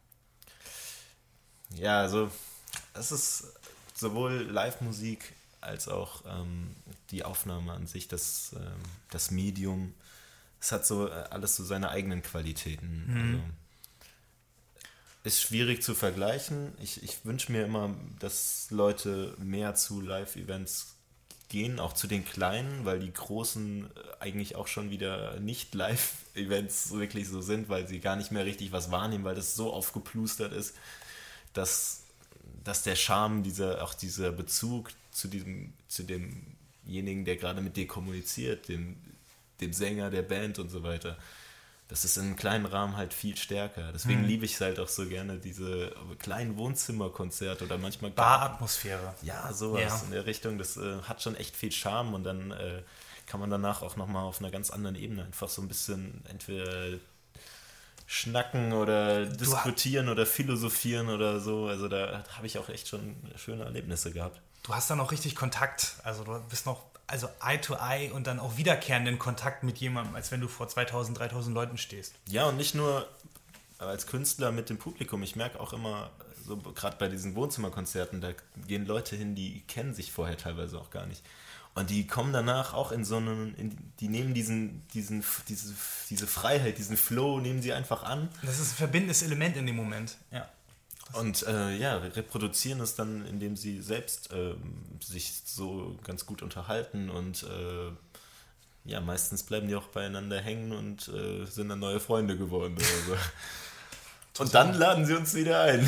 Speaker 2: ja, also es ist sowohl Live-Musik als auch ähm, die Aufnahme an sich, das, ähm, das Medium. Es hat so äh, alles so seine eigenen Qualitäten.
Speaker 1: Mhm.
Speaker 2: Also, ist schwierig zu vergleichen. Ich, ich wünsche mir immer, dass Leute mehr zu Live-Events gehen, auch zu den kleinen, weil die großen eigentlich auch schon wieder nicht Live-Events wirklich so sind, weil sie gar nicht mehr richtig was wahrnehmen, weil das so aufgeplustert ist, dass, dass der Charme, dieser, auch dieser Bezug zu diesem, zu demjenigen, der gerade mit dir kommuniziert, dem, dem Sänger der Band und so weiter, das ist in einem kleinen Rahmen halt viel stärker. Deswegen mhm. liebe ich es halt auch so gerne, diese kleinen Wohnzimmerkonzerte oder manchmal...
Speaker 1: Baratmosphäre.
Speaker 2: Ja, sowas
Speaker 1: ja.
Speaker 2: in der Richtung. Das äh, hat schon echt viel Charme und dann äh, kann man danach auch nochmal auf einer ganz anderen Ebene einfach so ein bisschen entweder schnacken oder diskutieren oder philosophieren oder so. Also da habe ich auch echt schon schöne Erlebnisse gehabt.
Speaker 1: Du hast dann auch richtig Kontakt. Also du bist noch... Also Eye to Eye und dann auch wiederkehrenden Kontakt mit jemandem, als wenn du vor zweitausend, dreitausend Leuten stehst.
Speaker 2: Ja, und nicht nur als Künstler mit dem Publikum. Ich merke auch immer, so gerade bei diesen Wohnzimmerkonzerten, da gehen Leute hin, die kennen sich vorher teilweise auch gar nicht. Und die kommen danach auch in so einen, in, die nehmen diesen, diesen, diese, diese Freiheit, diesen Flow, nehmen sie einfach an.
Speaker 1: Das ist ein verbindendes Element in dem Moment, ja.
Speaker 2: Und äh, ja, reproduzieren es dann, indem sie selbst äh, sich so ganz gut unterhalten und äh, ja, meistens bleiben die auch beieinander hängen und äh, sind dann neue Freunde geworden oder so. Und dann laden sie uns wieder ein.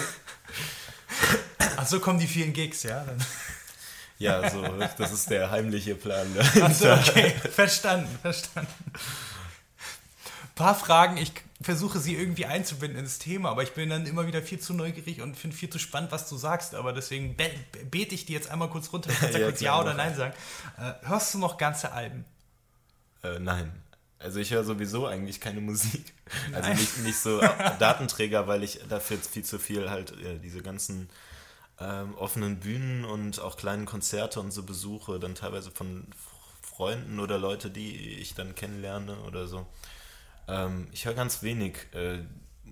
Speaker 1: Ach so, kommen die vielen Gigs, ja? Dann.
Speaker 2: Ja, so, das ist der heimliche Plan.
Speaker 1: Ach so, okay, verstanden, verstanden. Ein paar Fragen, ich versuche sie irgendwie einzubinden ins Thema, aber ich bin dann immer wieder viel zu neugierig und finde viel zu spannend, was du sagst, aber deswegen be- bete ich dir jetzt einmal kurz runter, du kannst ja, ja kurz Ja oder Nein sagen. Äh, hörst du noch ganze Alben?
Speaker 2: Äh, nein. Also ich höre sowieso eigentlich keine Musik. Nein. Also nicht, nicht so Datenträger, weil ich dafür viel zu viel halt ja, diese ganzen ähm, offenen Bühnen und auch kleinen Konzerte und so besuche, dann teilweise von Freunden oder Leute, die ich dann kennenlerne oder so. Ähm, ich höre ganz wenig äh,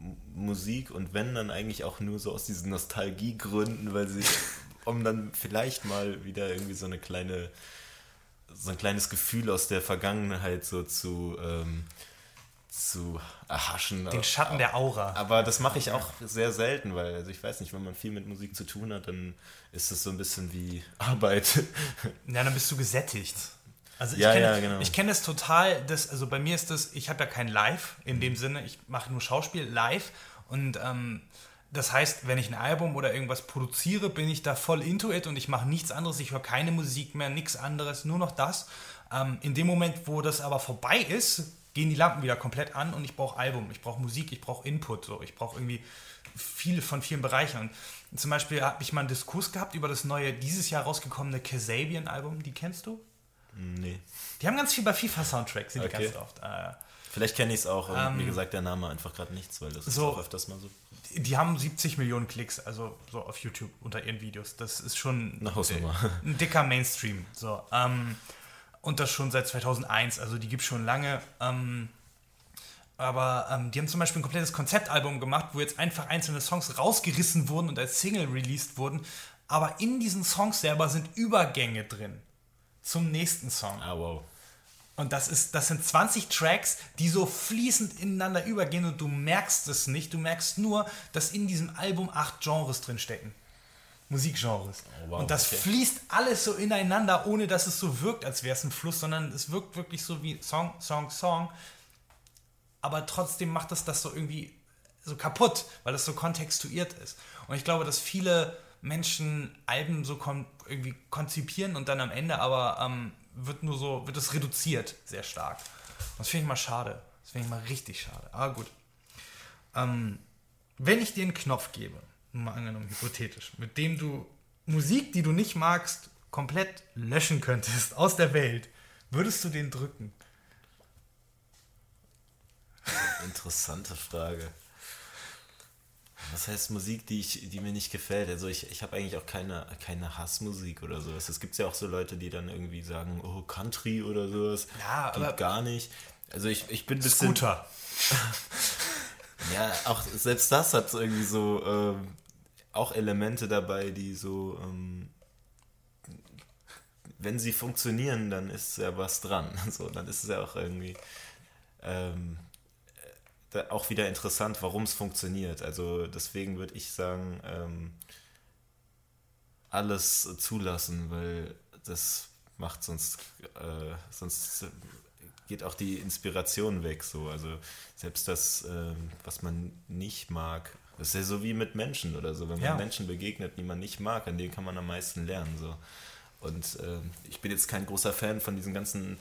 Speaker 2: Musik und wenn, dann eigentlich auch nur so aus diesen Nostalgiegründen, weil sie, um dann vielleicht mal wieder irgendwie so eine kleine, so ein kleines Gefühl aus der Vergangenheit so zu, ähm, zu erhaschen.
Speaker 1: Den Schatten der Aura.
Speaker 2: Aber das mache ich auch sehr selten, weil, also ich weiß nicht, wenn man viel mit Musik zu tun hat, dann ist es so ein bisschen wie Arbeit.
Speaker 1: Ja, dann bist du gesättigt. Also ich
Speaker 2: ja,
Speaker 1: kenne
Speaker 2: ja, genau.
Speaker 1: ich kenne das total, das, also bei mir ist das, ich habe ja kein Live in dem Sinne, ich mache nur Schauspiel live und ähm, das heißt, wenn ich ein Album oder irgendwas produziere, bin ich da voll into it und ich mache nichts anderes, ich höre keine Musik mehr, nichts anderes, nur noch das. Ähm, in dem Moment, wo das aber vorbei ist, gehen die Lampen wieder komplett an und ich brauche Album, ich brauche Musik, ich brauche Input, so. Ich brauche irgendwie viele von vielen Bereichen. Und zum Beispiel habe ich mal einen Diskurs gehabt über das neue, dieses Jahr rausgekommene Kasabian-Album, die kennst du?
Speaker 2: Nee.
Speaker 1: Die haben ganz viel bei FIFA-Soundtracks, sind
Speaker 2: okay.
Speaker 1: die ganz oft. Äh,
Speaker 2: Vielleicht kenne ich es auch, aber
Speaker 1: ähm,
Speaker 2: wie gesagt, der Name einfach gerade nichts, weil das
Speaker 1: so,
Speaker 2: ist auch öfters mal so.
Speaker 1: Die, die haben siebzig Millionen Klicks, also so auf YouTube unter ihren Videos. Das ist schon
Speaker 2: eine Hausnummer.
Speaker 1: Ein dicker Mainstream. So, ähm, und das schon seit zweitausendeins, also die gibt es schon lange. Ähm, aber ähm, die haben zum Beispiel ein komplettes Konzeptalbum gemacht, wo jetzt einfach einzelne Songs rausgerissen wurden und als Single released wurden. Aber in diesen Songs selber sind Übergänge drin zum nächsten Song.
Speaker 2: Ah, wow.
Speaker 1: Und das ist, das sind zwanzig Tracks, die so fließend ineinander übergehen und du merkst es nicht. Du merkst nur, dass in diesem Album acht Genres drin stecken. Musikgenres. Oh, wow, und das okay. fließt alles so ineinander, ohne dass es so wirkt, als wäre es ein Fluss, sondern es wirkt wirklich so wie Song, Song, Song. Aber trotzdem macht es das so irgendwie so kaputt, weil es so kontextuiert ist. Und ich glaube, dass viele Menschen Alben so kon- irgendwie konzipieren und dann am Ende aber ähm, wird nur so, wird es reduziert sehr stark. Und das finde ich mal schade. Das finde ich mal richtig schade. Aber gut. Ähm, wenn ich dir einen Knopf gebe, mal angenommen hypothetisch, mit dem du Musik, die du nicht magst, komplett löschen könntest aus der Welt, würdest du den drücken?
Speaker 2: Interessante Frage. Was heißt Musik, die, ich, die mir nicht gefällt? Also ich, ich habe eigentlich auch keine, keine Hassmusik oder sowas. Es gibt ja auch so Leute, die dann irgendwie sagen, oh, Country oder sowas.
Speaker 1: Ja,
Speaker 2: geht
Speaker 1: aber
Speaker 2: gar nicht. Also ich, ich bin ein bisschen...
Speaker 1: Scooter.
Speaker 2: Ja, auch selbst das hat irgendwie so ähm, auch Elemente dabei, die so, ähm, wenn sie funktionieren, dann ist ja was dran. So, dann ist es ja auch irgendwie ähm, da auch wieder interessant, warum es funktioniert. Also deswegen würde ich sagen, ähm, alles zulassen, weil das macht sonst, äh, sonst geht auch die Inspiration weg. So. Also selbst das, äh, was man nicht mag, das ist ja so wie mit Menschen oder so. Wenn man
Speaker 1: Ja.
Speaker 2: Menschen begegnet, die man nicht mag, an denen kann man am meisten lernen. So. Und äh, ich bin jetzt kein großer Fan von diesem ganzen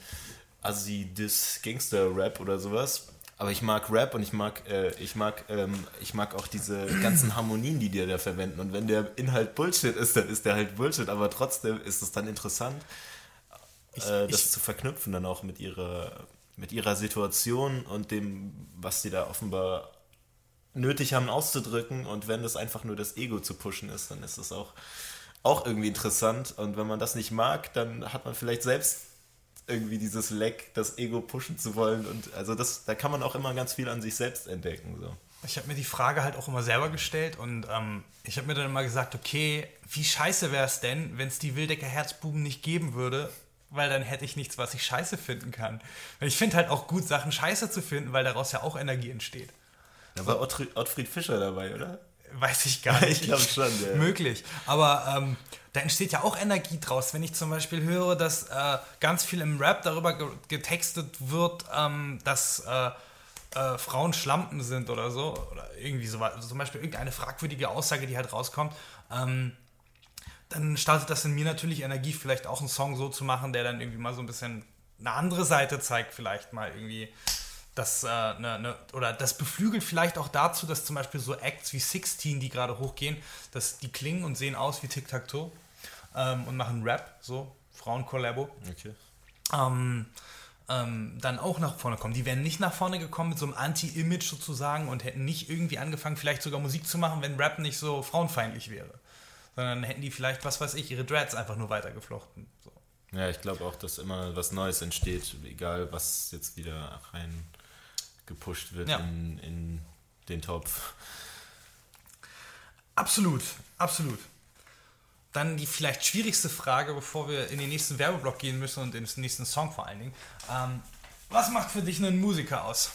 Speaker 2: Assi-Diss-Gangster-Rap oder sowas. Aber ich mag Rap und ich mag, äh, ich mag, ähm, ich mag auch diese ganzen Harmonien, die die da verwenden. Und wenn der Inhalt Bullshit ist, dann ist der halt Bullshit. Aber trotzdem ist es dann interessant,
Speaker 1: Ich,
Speaker 2: äh, das
Speaker 1: ich,
Speaker 2: zu verknüpfen dann auch mit ihrer, mit ihrer Situation und dem, was die da offenbar nötig haben auszudrücken. Und wenn das einfach nur das Ego zu pushen ist, dann ist es auch, auch irgendwie interessant. Und wenn man das nicht mag, dann hat man vielleicht selbst irgendwie dieses Leck, das Ego pushen zu wollen. Und also das, da kann man auch immer ganz viel an sich selbst entdecken. So.
Speaker 1: ich habe mir die Frage halt auch immer selber gestellt und ähm, ich habe mir dann immer gesagt, okay, wie scheiße wäre es denn, wenn es die Wildecker Herzbuben nicht geben würde, weil dann hätte ich nichts, was ich scheiße finden kann. Weil ich finde halt auch gut, Sachen scheiße zu finden, weil daraus ja auch Energie entsteht.
Speaker 2: Da war Ottfried, Ottfried Fischer dabei, oder?
Speaker 1: Weiß ich gar nicht.
Speaker 2: Ich glaube schon, ja.
Speaker 1: Möglich. Aber ähm, da entsteht ja auch Energie draus. Wenn ich zum Beispiel höre, dass äh, ganz viel im Rap darüber ge- getextet wird, ähm, dass äh, äh, Frauen Schlampen sind oder so. Oder irgendwie so. Also zum Beispiel irgendeine fragwürdige Aussage, die halt rauskommt. Ähm, dann startet das in mir natürlich Energie, vielleicht auch einen Song so zu machen, der dann irgendwie mal so ein bisschen eine andere Seite zeigt, vielleicht mal irgendwie. Das, äh, ne, ne, oder das beflügelt vielleicht auch dazu, dass zum Beispiel so Acts wie sixteen, die gerade hochgehen, dass die klingen und sehen aus wie Tic-Tac-Toe ähm, und machen Rap, so Frauen-Kollabo,
Speaker 2: Okay.
Speaker 1: ähm, ähm, dann auch nach vorne kommen. Die wären nicht nach vorne gekommen mit so einem Anti-Image sozusagen und hätten nicht irgendwie angefangen, vielleicht sogar Musik zu machen, wenn Rap nicht so frauenfeindlich wäre. Sondern hätten die vielleicht, was weiß ich, ihre Dreads einfach nur weitergeflochten. So.
Speaker 2: Ja, ich glaube auch, dass immer was Neues entsteht, egal was jetzt wieder rein gepusht wird
Speaker 1: Ja.
Speaker 2: in, in den Topf.
Speaker 1: Absolut, absolut. Dann die vielleicht schwierigste Frage, bevor wir in den nächsten Werbeblock gehen müssen und in den nächsten Song vor allen Dingen. Ähm, was macht für dich einen Musiker aus?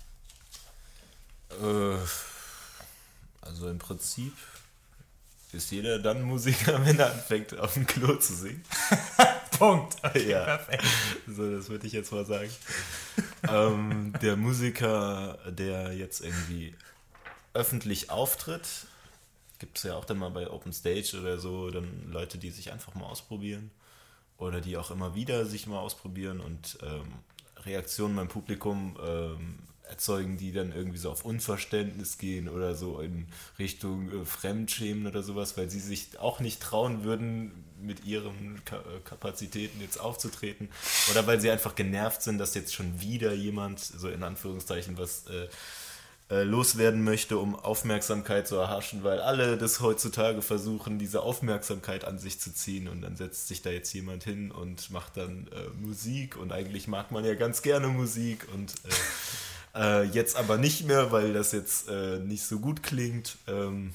Speaker 2: Äh, also im Prinzip ist jeder dann Musiker, wenn er anfängt, auf dem Klo zu singen.
Speaker 1: Punkt. Okay,
Speaker 2: Ja.
Speaker 1: perfekt.
Speaker 2: So, das würde ich jetzt mal sagen. ähm, der Musiker, der jetzt irgendwie öffentlich auftritt, gibt es ja auch dann mal bei Open Stage oder so, dann Leute, die sich einfach mal ausprobieren oder die auch immer wieder sich mal ausprobieren und ähm, Reaktionen beim Publikum ähm, erzeugen, die dann irgendwie so auf Unverständnis gehen oder so in Richtung äh, Fremdschämen oder sowas, weil sie sich auch nicht trauen würden, mit ihren Ka- äh, Kapazitäten jetzt aufzutreten oder weil sie einfach genervt sind, dass jetzt schon wieder jemand, so in Anführungszeichen, was äh, äh, loswerden möchte, um Aufmerksamkeit zu erhaschen, weil alle das heutzutage versuchen, diese Aufmerksamkeit an sich zu ziehen und dann setzt sich da jetzt jemand hin und macht dann äh, Musik und eigentlich mag man ja ganz gerne Musik und äh, Äh, jetzt aber nicht mehr, weil das jetzt äh, nicht so gut klingt. Ähm.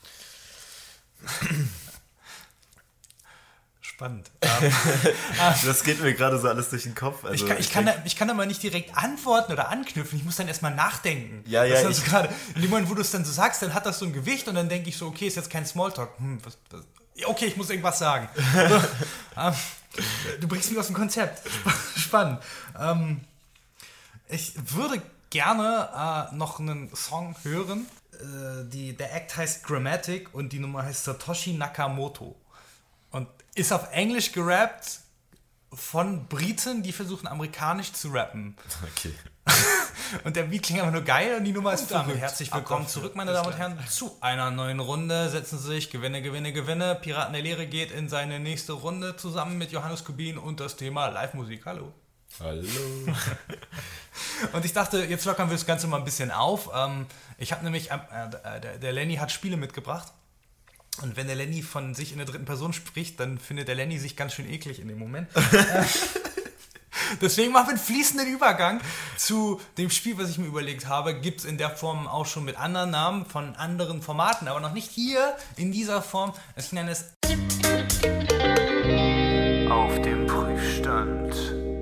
Speaker 1: Spannend.
Speaker 2: Das geht mir gerade so alles durch den Kopf. Also,
Speaker 1: ich, kann, ich, kann da, ich kann da mal nicht direkt antworten oder anknüpfen. Ich muss dann erstmal nachdenken.
Speaker 2: Ja, ja,
Speaker 1: Das ist also
Speaker 2: ich-
Speaker 1: gerade, in dem Moment, wo du es dann so sagst, dann hat das so ein Gewicht und dann denke ich so, okay, ist jetzt kein Smalltalk. Hm, was, was, ja, okay, ich muss irgendwas sagen. So, ähm, du bringst mich aus dem Konzept. Spannend. Ähm, ich würde gerne äh, noch einen Song hören. Äh, die, der Act heißt Grammatic und die Nummer heißt Satoshi Nakamoto. Und ist auf Englisch gerappt von Briten, die versuchen amerikanisch zu rappen.
Speaker 2: Okay.
Speaker 1: Und der Beat klingt einfach nur geil und die Nummer ist
Speaker 2: Und
Speaker 1: damit.
Speaker 2: verrückt.
Speaker 1: Herzlich willkommen
Speaker 2: Ab
Speaker 1: zurück,
Speaker 2: dafür.
Speaker 1: meine
Speaker 2: Bis
Speaker 1: Damen und
Speaker 2: gleich.
Speaker 1: Herren, zu einer neuen Runde. Setzen Sie sich, Gewinne, Gewinne, Gewinne. Piraten der Lehre geht in seine nächste Runde zusammen mit Johannes Kubin und das Thema Live-Musik. Hallo.
Speaker 2: Hallo.
Speaker 1: Und ich dachte, jetzt lockern wir das Ganze mal ein bisschen auf. Ähm, ich habe nämlich, äh, der, der Lenny hat Spiele mitgebracht. Und wenn der Lenny von sich in der dritten Person spricht, dann findet der Lenny sich ganz schön eklig in dem Moment. Deswegen machen wir einen fließenden Übergang zu dem Spiel, was ich mir überlegt habe. Gibt es in der Form auch schon mit anderen Namen von anderen Formaten, aber noch nicht hier in dieser Form. Ich nenne es Auf dem Prüfstand.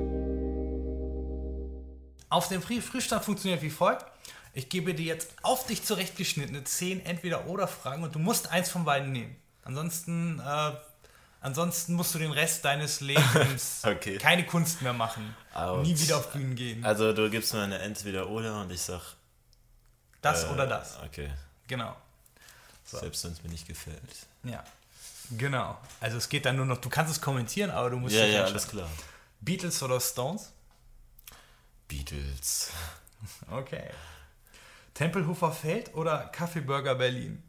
Speaker 1: Auf dem Früh- Frühstand funktioniert wie folgt. Ich gebe dir jetzt auf dich zurechtgeschnittene zehn Entweder-Oder-Fragen und du musst eins von beiden nehmen. Ansonsten, äh, ansonsten musst du den Rest deines Lebens
Speaker 2: Okay.
Speaker 1: keine Kunst mehr machen.
Speaker 2: Out.
Speaker 1: Nie wieder auf Bühnen gehen.
Speaker 2: Also du gibst mir eine Entweder-Oder und ich sag...
Speaker 1: Das
Speaker 2: äh,
Speaker 1: oder das.
Speaker 2: Okay,
Speaker 1: Genau. So.
Speaker 2: selbst wenn es mir nicht gefällt.
Speaker 1: Ja. Genau. Also es geht dann nur noch, du kannst es kommentieren, aber du musst
Speaker 2: Ja,
Speaker 1: dich
Speaker 2: ja,
Speaker 1: entscheiden.
Speaker 2: alles klar.
Speaker 1: Beatles oder Stones?
Speaker 2: Beatles.
Speaker 1: Okay. Tempelhofer Feld oder Kaffeeburger Berlin?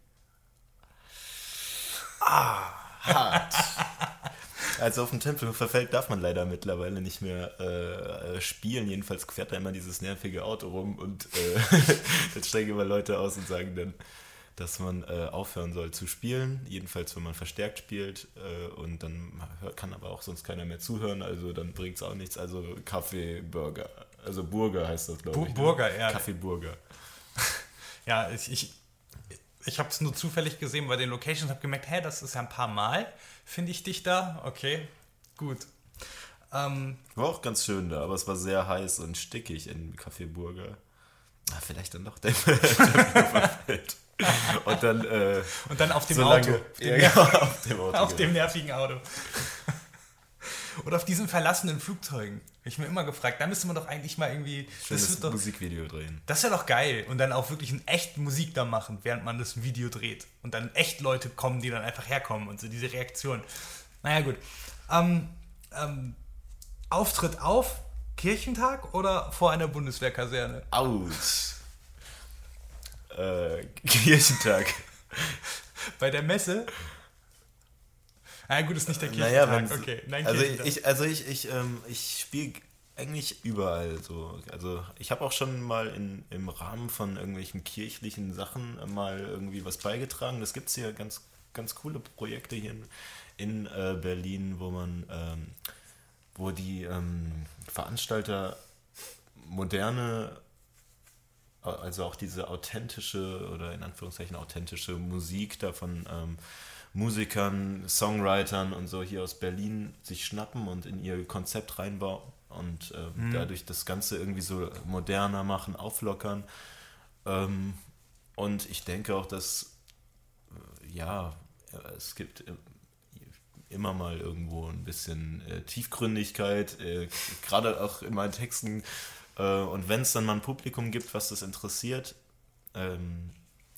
Speaker 2: Hart. Also auf dem Tempelhofer Feld darf man leider mittlerweile nicht mehr äh, spielen. Jedenfalls fährt da immer dieses nervige Auto rum und äh, dann steigen immer Leute aus und sagen dann, dass man äh, aufhören soll zu spielen. Jedenfalls, wenn man verstärkt spielt. Äh, und dann hört, kann aber auch sonst keiner mehr zuhören. Also dann bringt es auch nichts. Also Kaffee, Burger. Also Burger heißt das, glaube
Speaker 1: Bu-
Speaker 2: ich.
Speaker 1: Burger,
Speaker 2: ne?
Speaker 1: ja.
Speaker 2: Kaffee, Burger.
Speaker 1: Ja, ich, ich, ich habe es nur zufällig gesehen bei den Locations, habe gemerkt, hä, das ist ja ein paar Mal, finde ich dich da. Okay, gut. Ähm,
Speaker 2: War auch ganz schön da, aber es war sehr heiß und stickig in Kaffee Burger. Ah, vielleicht dann doch der Tempelhofer Feld. Und dann, äh,
Speaker 1: und dann auf dem
Speaker 2: so
Speaker 1: Auto.
Speaker 2: lange-
Speaker 1: Auf dem,
Speaker 2: ja, genau, auf dem Auto.
Speaker 1: auf
Speaker 2: genau.
Speaker 1: dem nervigen Auto. Oder auf diesen verlassenen Flugzeugen. Habe ich mir immer gefragt. Da müsste man doch eigentlich mal irgendwie. Das,
Speaker 2: Schönes
Speaker 1: wird doch,
Speaker 2: Musikvideo drehen.
Speaker 1: das wäre doch geil. Und dann auch wirklich in echt Musik da machen, während man das Video dreht. Und dann echt Leute kommen, die dann einfach herkommen und so diese Reaktion. Naja, gut. Ähm, ähm, Auftritt auf Kirchentag oder vor einer Bundeswehrkaserne?
Speaker 2: Autsch. Äh, Kirchentag.
Speaker 1: Bei der Messe? Na gut, ist nicht der
Speaker 2: Naja,
Speaker 1: Kirchentag.
Speaker 2: wenn,
Speaker 1: Okay, nein,
Speaker 2: also
Speaker 1: Kirchentag.
Speaker 2: ich, also ich, ich, ähm, ich spiele eigentlich überall so. Also ich habe auch schon mal in, im Rahmen von irgendwelchen kirchlichen Sachen mal irgendwie was beigetragen. Das gibt es hier ganz, ganz coole Projekte hier in, in äh, Berlin, wo man, ähm, wo die ähm, Veranstalter moderne, also auch diese authentische oder in Anführungszeichen authentische Musik da von ähm, Musikern, Songwritern und so hier aus Berlin sich schnappen und in ihr Konzept reinbauen und ähm, mhm. dadurch das Ganze irgendwie so moderner machen, auflockern. Ähm, und ich denke auch, dass äh, ja, es gibt immer mal irgendwo ein bisschen äh, Tiefgründigkeit, äh, gerade auch in meinen Texten. Äh, und wenn es dann mal ein Publikum gibt, was das interessiert, ähm,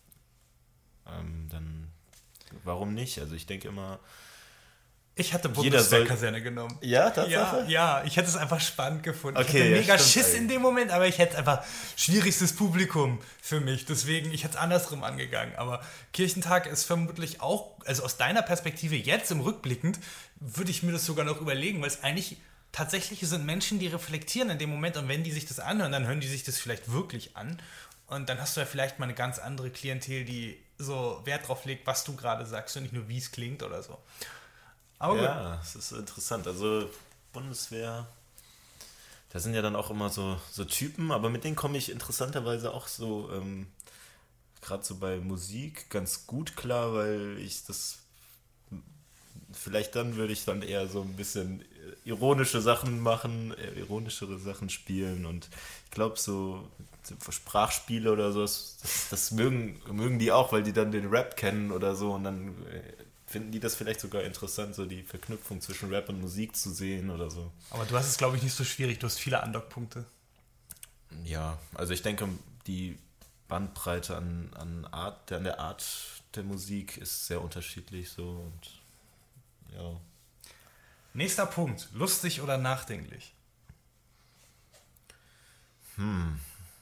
Speaker 2: ähm, dann warum nicht? Also ich denke immer...
Speaker 1: Ich hatte
Speaker 2: Jeder soll-
Speaker 1: Bundeswehrkaserne genommen.
Speaker 2: Ja,
Speaker 1: Ja,
Speaker 2: Tatsache?
Speaker 1: ja, ich hätte es einfach spannend gefunden.
Speaker 2: Okay,
Speaker 1: ich hatte
Speaker 2: ja,
Speaker 1: mega
Speaker 2: stimmt
Speaker 1: Schiss
Speaker 2: eigentlich.
Speaker 1: in dem Moment, aber ich hätte es einfach schwierigstes Publikum für mich. Deswegen, ich hätte es andersrum angegangen. Aber Kirchentag ist vermutlich auch, also aus deiner Perspektive jetzt im Rückblickend, würde ich mir das sogar noch überlegen, weil es eigentlich tatsächlich sind Menschen, die reflektieren in dem Moment und wenn die sich das anhören, dann hören die sich das vielleicht wirklich an. Und dann hast du ja vielleicht mal eine ganz andere Klientel, die so Wert drauf legt, was du gerade sagst und nicht nur, wie es klingt oder so. Aber gut.
Speaker 2: Ja, es ist interessant. Also Bundeswehr, da sind ja dann auch immer so, so Typen, aber mit denen komme ich interessanterweise auch so, ähm, gerade so bei Musik, ganz gut klar, weil ich das, vielleicht dann würde ich dann eher so ein bisschen ironische Sachen machen, ironischere Sachen spielen und ich glaube so Sprachspiele oder so, das, das mögen, mögen die auch, weil die dann den Rap kennen oder so und dann finden die das vielleicht sogar interessant, so die Verknüpfung zwischen Rap und Musik zu sehen oder so.
Speaker 1: Aber du hast es, glaube ich, nicht so schwierig. Du hast viele Andockpunkte.
Speaker 2: Ja, also ich denke, die Bandbreite an, an, Art, an der Art der Musik ist sehr unterschiedlich so und ja.
Speaker 1: Nächster Punkt. Lustig oder nachdenklich?
Speaker 2: Hm.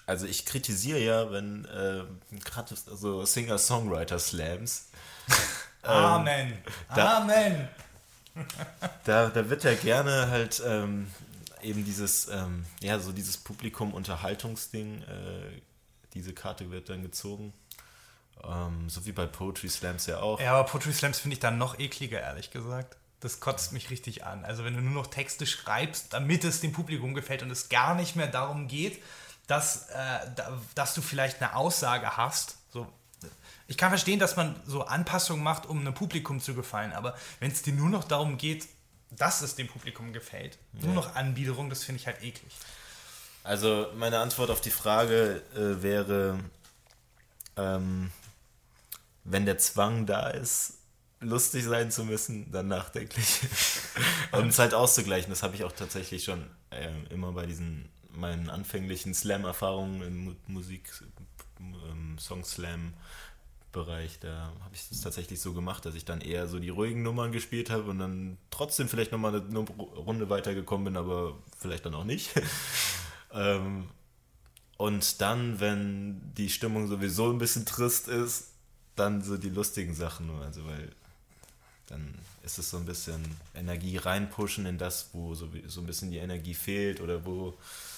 Speaker 2: Also ich kritisiere ja, wenn äh, gerade so Singer-Songwriter-Slams.
Speaker 1: Amen.
Speaker 2: Ähm, da,
Speaker 1: Amen.
Speaker 2: Da, da wird ja gerne halt ähm, eben dieses, ähm, ja, so dieses Publikum-Unterhaltungsding, äh, diese Karte wird dann gezogen. Ähm, so wie bei Poetry Slams ja auch.
Speaker 1: Ja, aber Poetry Slams finde ich dann noch ekliger, ehrlich gesagt. Das kotzt mich richtig an. Also wenn du nur noch Texte schreibst, damit es dem Publikum gefällt und es gar nicht mehr darum geht, dass, äh, dass du vielleicht eine Aussage hast. So, ich kann verstehen, dass man so Anpassungen macht, um einem Publikum zu gefallen, aber wenn es dir nur noch darum geht, dass es dem Publikum gefällt, ja. nur noch Anbiederung, das finde ich halt eklig.
Speaker 2: Also meine Antwort auf die Frage äh, wäre, ähm, wenn der Zwang da ist, lustig sein zu müssen, dann nachdenklich. Um es halt auszugleichen, das habe ich auch tatsächlich schon äh, immer bei diesen meinen anfänglichen Slam-Erfahrungen im Musik, ähm, Song-Slam-Bereich, da habe ich das tatsächlich so gemacht, dass ich dann eher so die ruhigen Nummern gespielt habe und dann trotzdem vielleicht nochmal eine Runde weitergekommen bin, aber vielleicht dann auch nicht. ähm, und dann, wenn die Stimmung sowieso ein bisschen trist ist, dann so die lustigen Sachen, also weil dann ist es so ein bisschen Energie reinpushen in das, wo so, so ein bisschen die Energie fehlt oder wo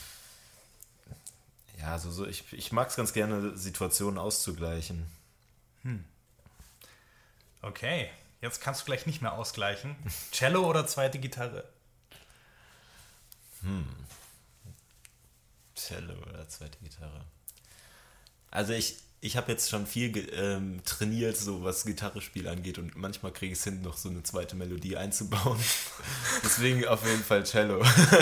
Speaker 2: ja, so, so ich, ich mag es ganz gerne, Situationen auszugleichen.
Speaker 1: Hm. Okay, jetzt kannst du gleich nicht mehr ausgleichen. Cello oder zweite Gitarre?
Speaker 2: Hm. Cello oder zweite Gitarre. Also ich, ich habe jetzt schon viel ge- ähm, trainiert, so was Gitarrespiel angeht und manchmal kriege ich es hin, noch so eine zweite Melodie einzubauen. Deswegen auf jeden Fall Cello.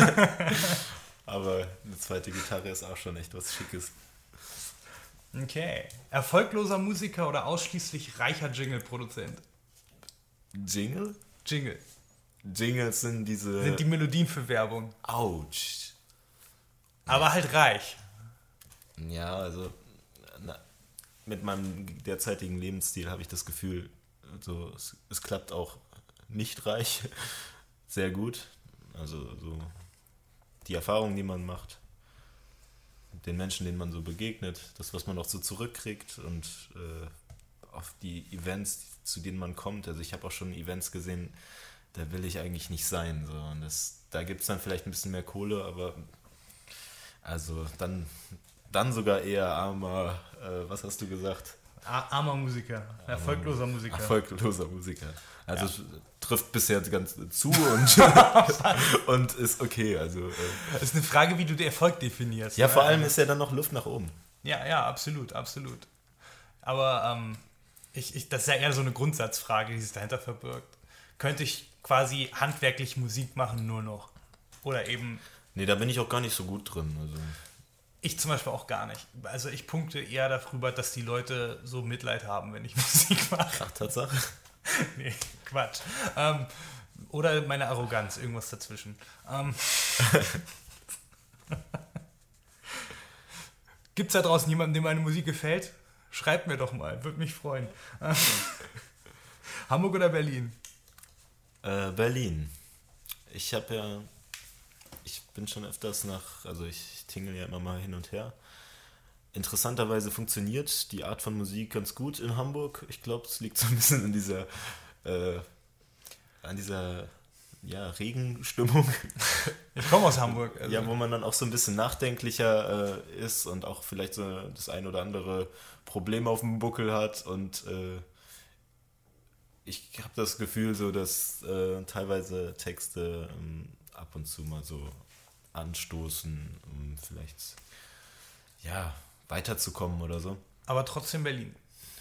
Speaker 2: Aber eine zweite Gitarre ist auch schon echt was Schickes.
Speaker 1: Okay. Erfolgloser Musiker oder ausschließlich reicher Jingle-Produzent?
Speaker 2: Jingle?
Speaker 1: Jingle.
Speaker 2: Jingles sind diese...
Speaker 1: Sind die Melodien für Werbung.
Speaker 2: Autsch.
Speaker 1: Aber halt reich.
Speaker 2: Ja, also na, mit meinem derzeitigen Lebensstil habe ich das Gefühl, also es, es klappt auch nicht reich sehr gut. Also so die Erfahrungen, die man macht, den Menschen, denen man so begegnet, das, was man auch so zurückkriegt und äh, auf die Events, zu denen man kommt. Also ich habe auch schon Events gesehen, da will ich eigentlich nicht sein. So. Und das, da gibt es dann vielleicht ein bisschen mehr Kohle, aber also dann, dann sogar eher armer, äh, was hast du gesagt?
Speaker 1: Armer Musiker, erfolgloser Musiker.
Speaker 2: Erfolgloser Musiker. Also ja. Trifft bisher ganz zu und, und ist okay. Also, äh,
Speaker 1: das ist eine Frage, wie du den Erfolg definierst.
Speaker 2: Ja,
Speaker 1: ne?
Speaker 2: vor allem ist ja dann noch Luft nach oben.
Speaker 1: Ja, ja, absolut, absolut. Aber ähm, ich, ich, das ist ja eher so eine Grundsatzfrage, die sich dahinter verbirgt. Könnte ich quasi handwerklich Musik machen nur noch? Oder eben...
Speaker 2: Nee, da bin ich auch gar nicht so gut drin. Also.
Speaker 1: Ich zum Beispiel auch gar nicht. Also ich punkte eher darüber, dass die Leute so Mitleid haben, wenn ich Musik mache.
Speaker 2: Ach, Tatsache?
Speaker 1: Nee, Quatsch. Ähm, oder meine Arroganz, irgendwas dazwischen. Ähm, Gibt es da draußen jemanden, dem meine Musik gefällt? Schreibt mir doch mal, würde mich freuen. Ähm, Hamburg oder Berlin?
Speaker 2: Äh, Berlin. Ich habe ja, ich bin schon öfters nach, also ich tingle ja immer mal hin und her. Interessanterweise funktioniert die Art von Musik ganz gut in Hamburg. Ich glaube, es liegt so ein bisschen an dieser, äh, an dieser ja, Regenstimmung.
Speaker 1: Ich komme aus Hamburg.
Speaker 2: Also. Ja, wo man dann auch so ein bisschen nachdenklicher äh, ist und auch vielleicht so das ein oder andere Problem auf dem Buckel hat. Und äh, ich habe das Gefühl, so dass äh, teilweise Texte ähm, ab und zu mal so anstoßen, um vielleicht ja weiterzukommen oder so.
Speaker 1: Aber trotzdem Berlin.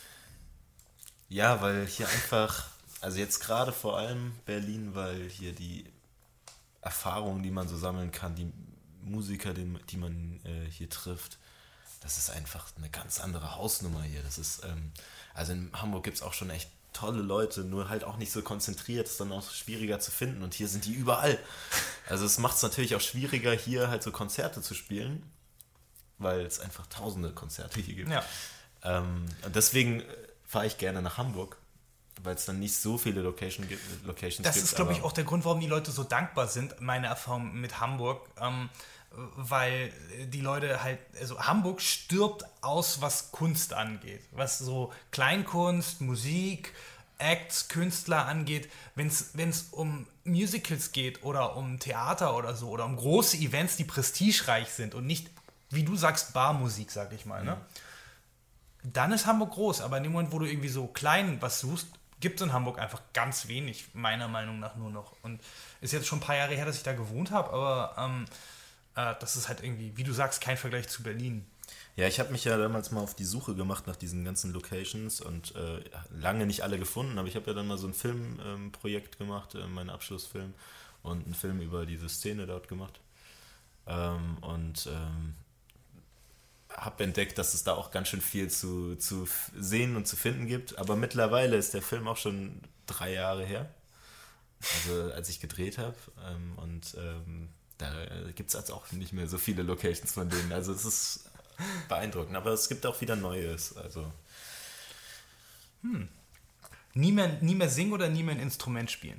Speaker 2: Ja, weil hier einfach, also jetzt gerade vor allem Berlin, weil hier die Erfahrungen, die man so sammeln kann, die Musiker, die, die man äh, hier trifft, das ist einfach eine ganz andere Hausnummer hier. Das ist, ähm, also in Hamburg gibt es auch schon echt tolle Leute, nur halt auch nicht so konzentriert, ist dann auch schwieriger zu finden und hier sind die überall. Also es macht es natürlich auch schwieriger, hier halt so Konzerte zu spielen, weil es einfach tausende Konzerte hier gibt.
Speaker 1: Ja.
Speaker 2: Ähm, und deswegen fahre ich gerne nach Hamburg, weil es dann nicht so viele Location gibt, Locations
Speaker 1: das
Speaker 2: gibt.
Speaker 1: Das ist, glaube ich, auch der Grund, warum die Leute so dankbar sind, meine Erfahrung mit Hamburg, ähm, weil die Leute halt, also Hamburg stirbt aus, was Kunst angeht, was so Kleinkunst, Musik, Acts, Künstler angeht, wenn es um Musicals geht oder um Theater oder so oder um große Events, die prestigereich sind und nicht, wie du sagst, Barmusik, sag ich mal, ne? Mhm. Dann ist Hamburg groß, aber in dem Moment, wo du irgendwie so klein was suchst, gibt es in Hamburg einfach ganz wenig, meiner Meinung nach nur noch. Und ist jetzt schon ein paar Jahre her, dass ich da gewohnt habe, aber ähm, äh, das ist halt irgendwie, wie du sagst, kein Vergleich zu Berlin.
Speaker 2: Ja, ich habe mich ja damals mal auf die Suche gemacht nach diesen ganzen Locations und äh, lange nicht alle gefunden, aber ich habe ja dann mal so ein Filmprojekt ähm, gemacht, äh, meinen Abschlussfilm und einen Film über diese Szene dort gemacht ähm, und ähm, habe entdeckt, dass es da auch ganz schön viel zu, zu sehen und zu finden gibt, aber mittlerweile ist der Film auch schon drei Jahre her, also als ich gedreht habe ähm, und ähm, da gibt es jetzt auch nicht mehr so viele Locations von denen, also es ist beeindruckend, aber es gibt auch wieder Neues. Also.
Speaker 1: Hm. Nie mehr, nie mehr singen oder nie mehr ein Instrument spielen?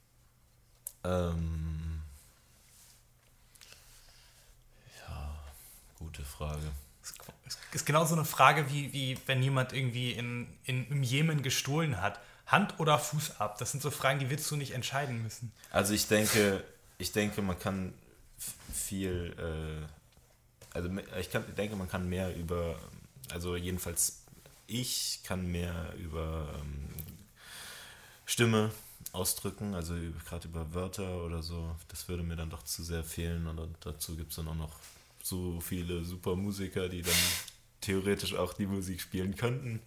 Speaker 2: Ähm, ja, gute Frage.
Speaker 1: Das ist genau so eine Frage, wie, wie wenn jemand irgendwie in, in, im Jemen gestohlen hat. Hand oder Fuß ab? Das sind so Fragen, die willst du nicht entscheiden müssen.
Speaker 2: Also ich denke, ich denke, man kann viel... Äh, Also ich kann, denke, man kann mehr über, also jedenfalls ich kann mehr über ähm, Stimme ausdrücken, also gerade über Wörter oder so. Das würde mir dann doch zu sehr fehlen und dazu gibt es dann auch noch so viele super Musiker, die dann theoretisch auch die Musik spielen könnten.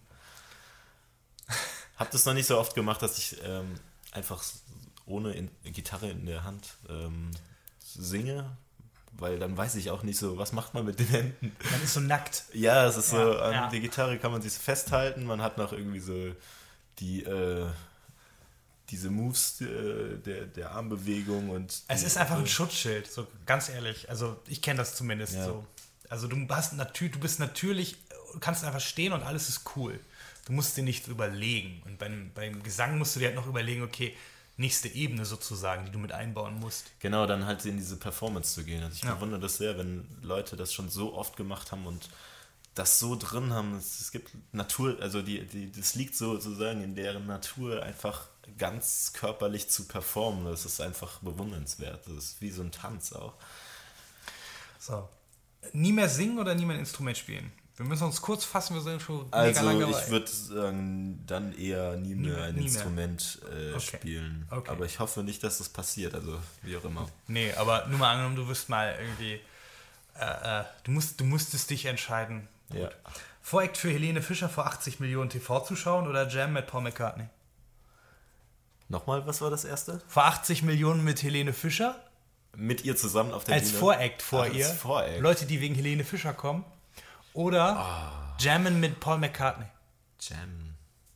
Speaker 2: Hab das noch nicht so oft gemacht, dass ich ähm, einfach ohne in, Gitarre in der Hand ähm, singe. Weil dann weiß ich auch nicht so, was macht man mit den Händen.
Speaker 1: Man ist so nackt.
Speaker 2: Ja, es ist ja, so, an
Speaker 1: ja.
Speaker 2: der Gitarre kann man sich festhalten, man hat noch irgendwie so die, äh, diese Moves äh, der, der Armbewegung und...
Speaker 1: Es
Speaker 2: die,
Speaker 1: ist einfach
Speaker 2: äh,
Speaker 1: ein Schutzschild, so ganz ehrlich. Also ich kenne das zumindest ja. so. Also du, hast natür- du bist natürlich, kannst einfach stehen und alles ist cool. Du musst dir nichts überlegen. Und beim, beim Gesang musst du dir halt noch überlegen, okay, nächste Ebene sozusagen, die du mit einbauen musst.
Speaker 2: Genau, dann halt in diese Performance zu gehen. Also ich
Speaker 1: ja.
Speaker 2: bewundere das sehr, wenn Leute das schon so oft gemacht haben und das so drin haben. Es, es gibt Natur, also die, die, das liegt so, sozusagen in deren Natur, einfach ganz körperlich zu performen. Das ist einfach bewundernswert. Das ist wie so ein Tanz auch.
Speaker 1: So. Nie mehr singen oder nie mehr ein Instrument spielen? Wir müssen uns kurz fassen, wir sind schon
Speaker 2: also
Speaker 1: mega lange dabei.
Speaker 2: Also ich würde sagen, dann eher nie, nie mehr ein nie Instrument mehr. Äh, okay. spielen. Okay. Aber ich hoffe nicht, dass das passiert, also wie auch immer.
Speaker 1: Nee, aber nur mal angenommen, du wirst mal irgendwie, äh, äh, du, musst, du musstest dich entscheiden.
Speaker 2: Ja.
Speaker 1: Voreact für Helene Fischer vor achtzig Millionen T V-Zuschauern oder Jam mit Paul McCartney?
Speaker 2: Nochmal, was war das erste?
Speaker 1: Vor achtzig Millionen mit Helene Fischer.
Speaker 2: Mit ihr zusammen auf der
Speaker 1: als
Speaker 2: Bühne?
Speaker 1: Voreact vor
Speaker 2: Ach,
Speaker 1: ihr.
Speaker 2: Als Voreact.
Speaker 1: Leute, die wegen Helene Fischer kommen. Oder
Speaker 2: oh.
Speaker 1: Jammen mit Paul McCartney.
Speaker 2: Jammen.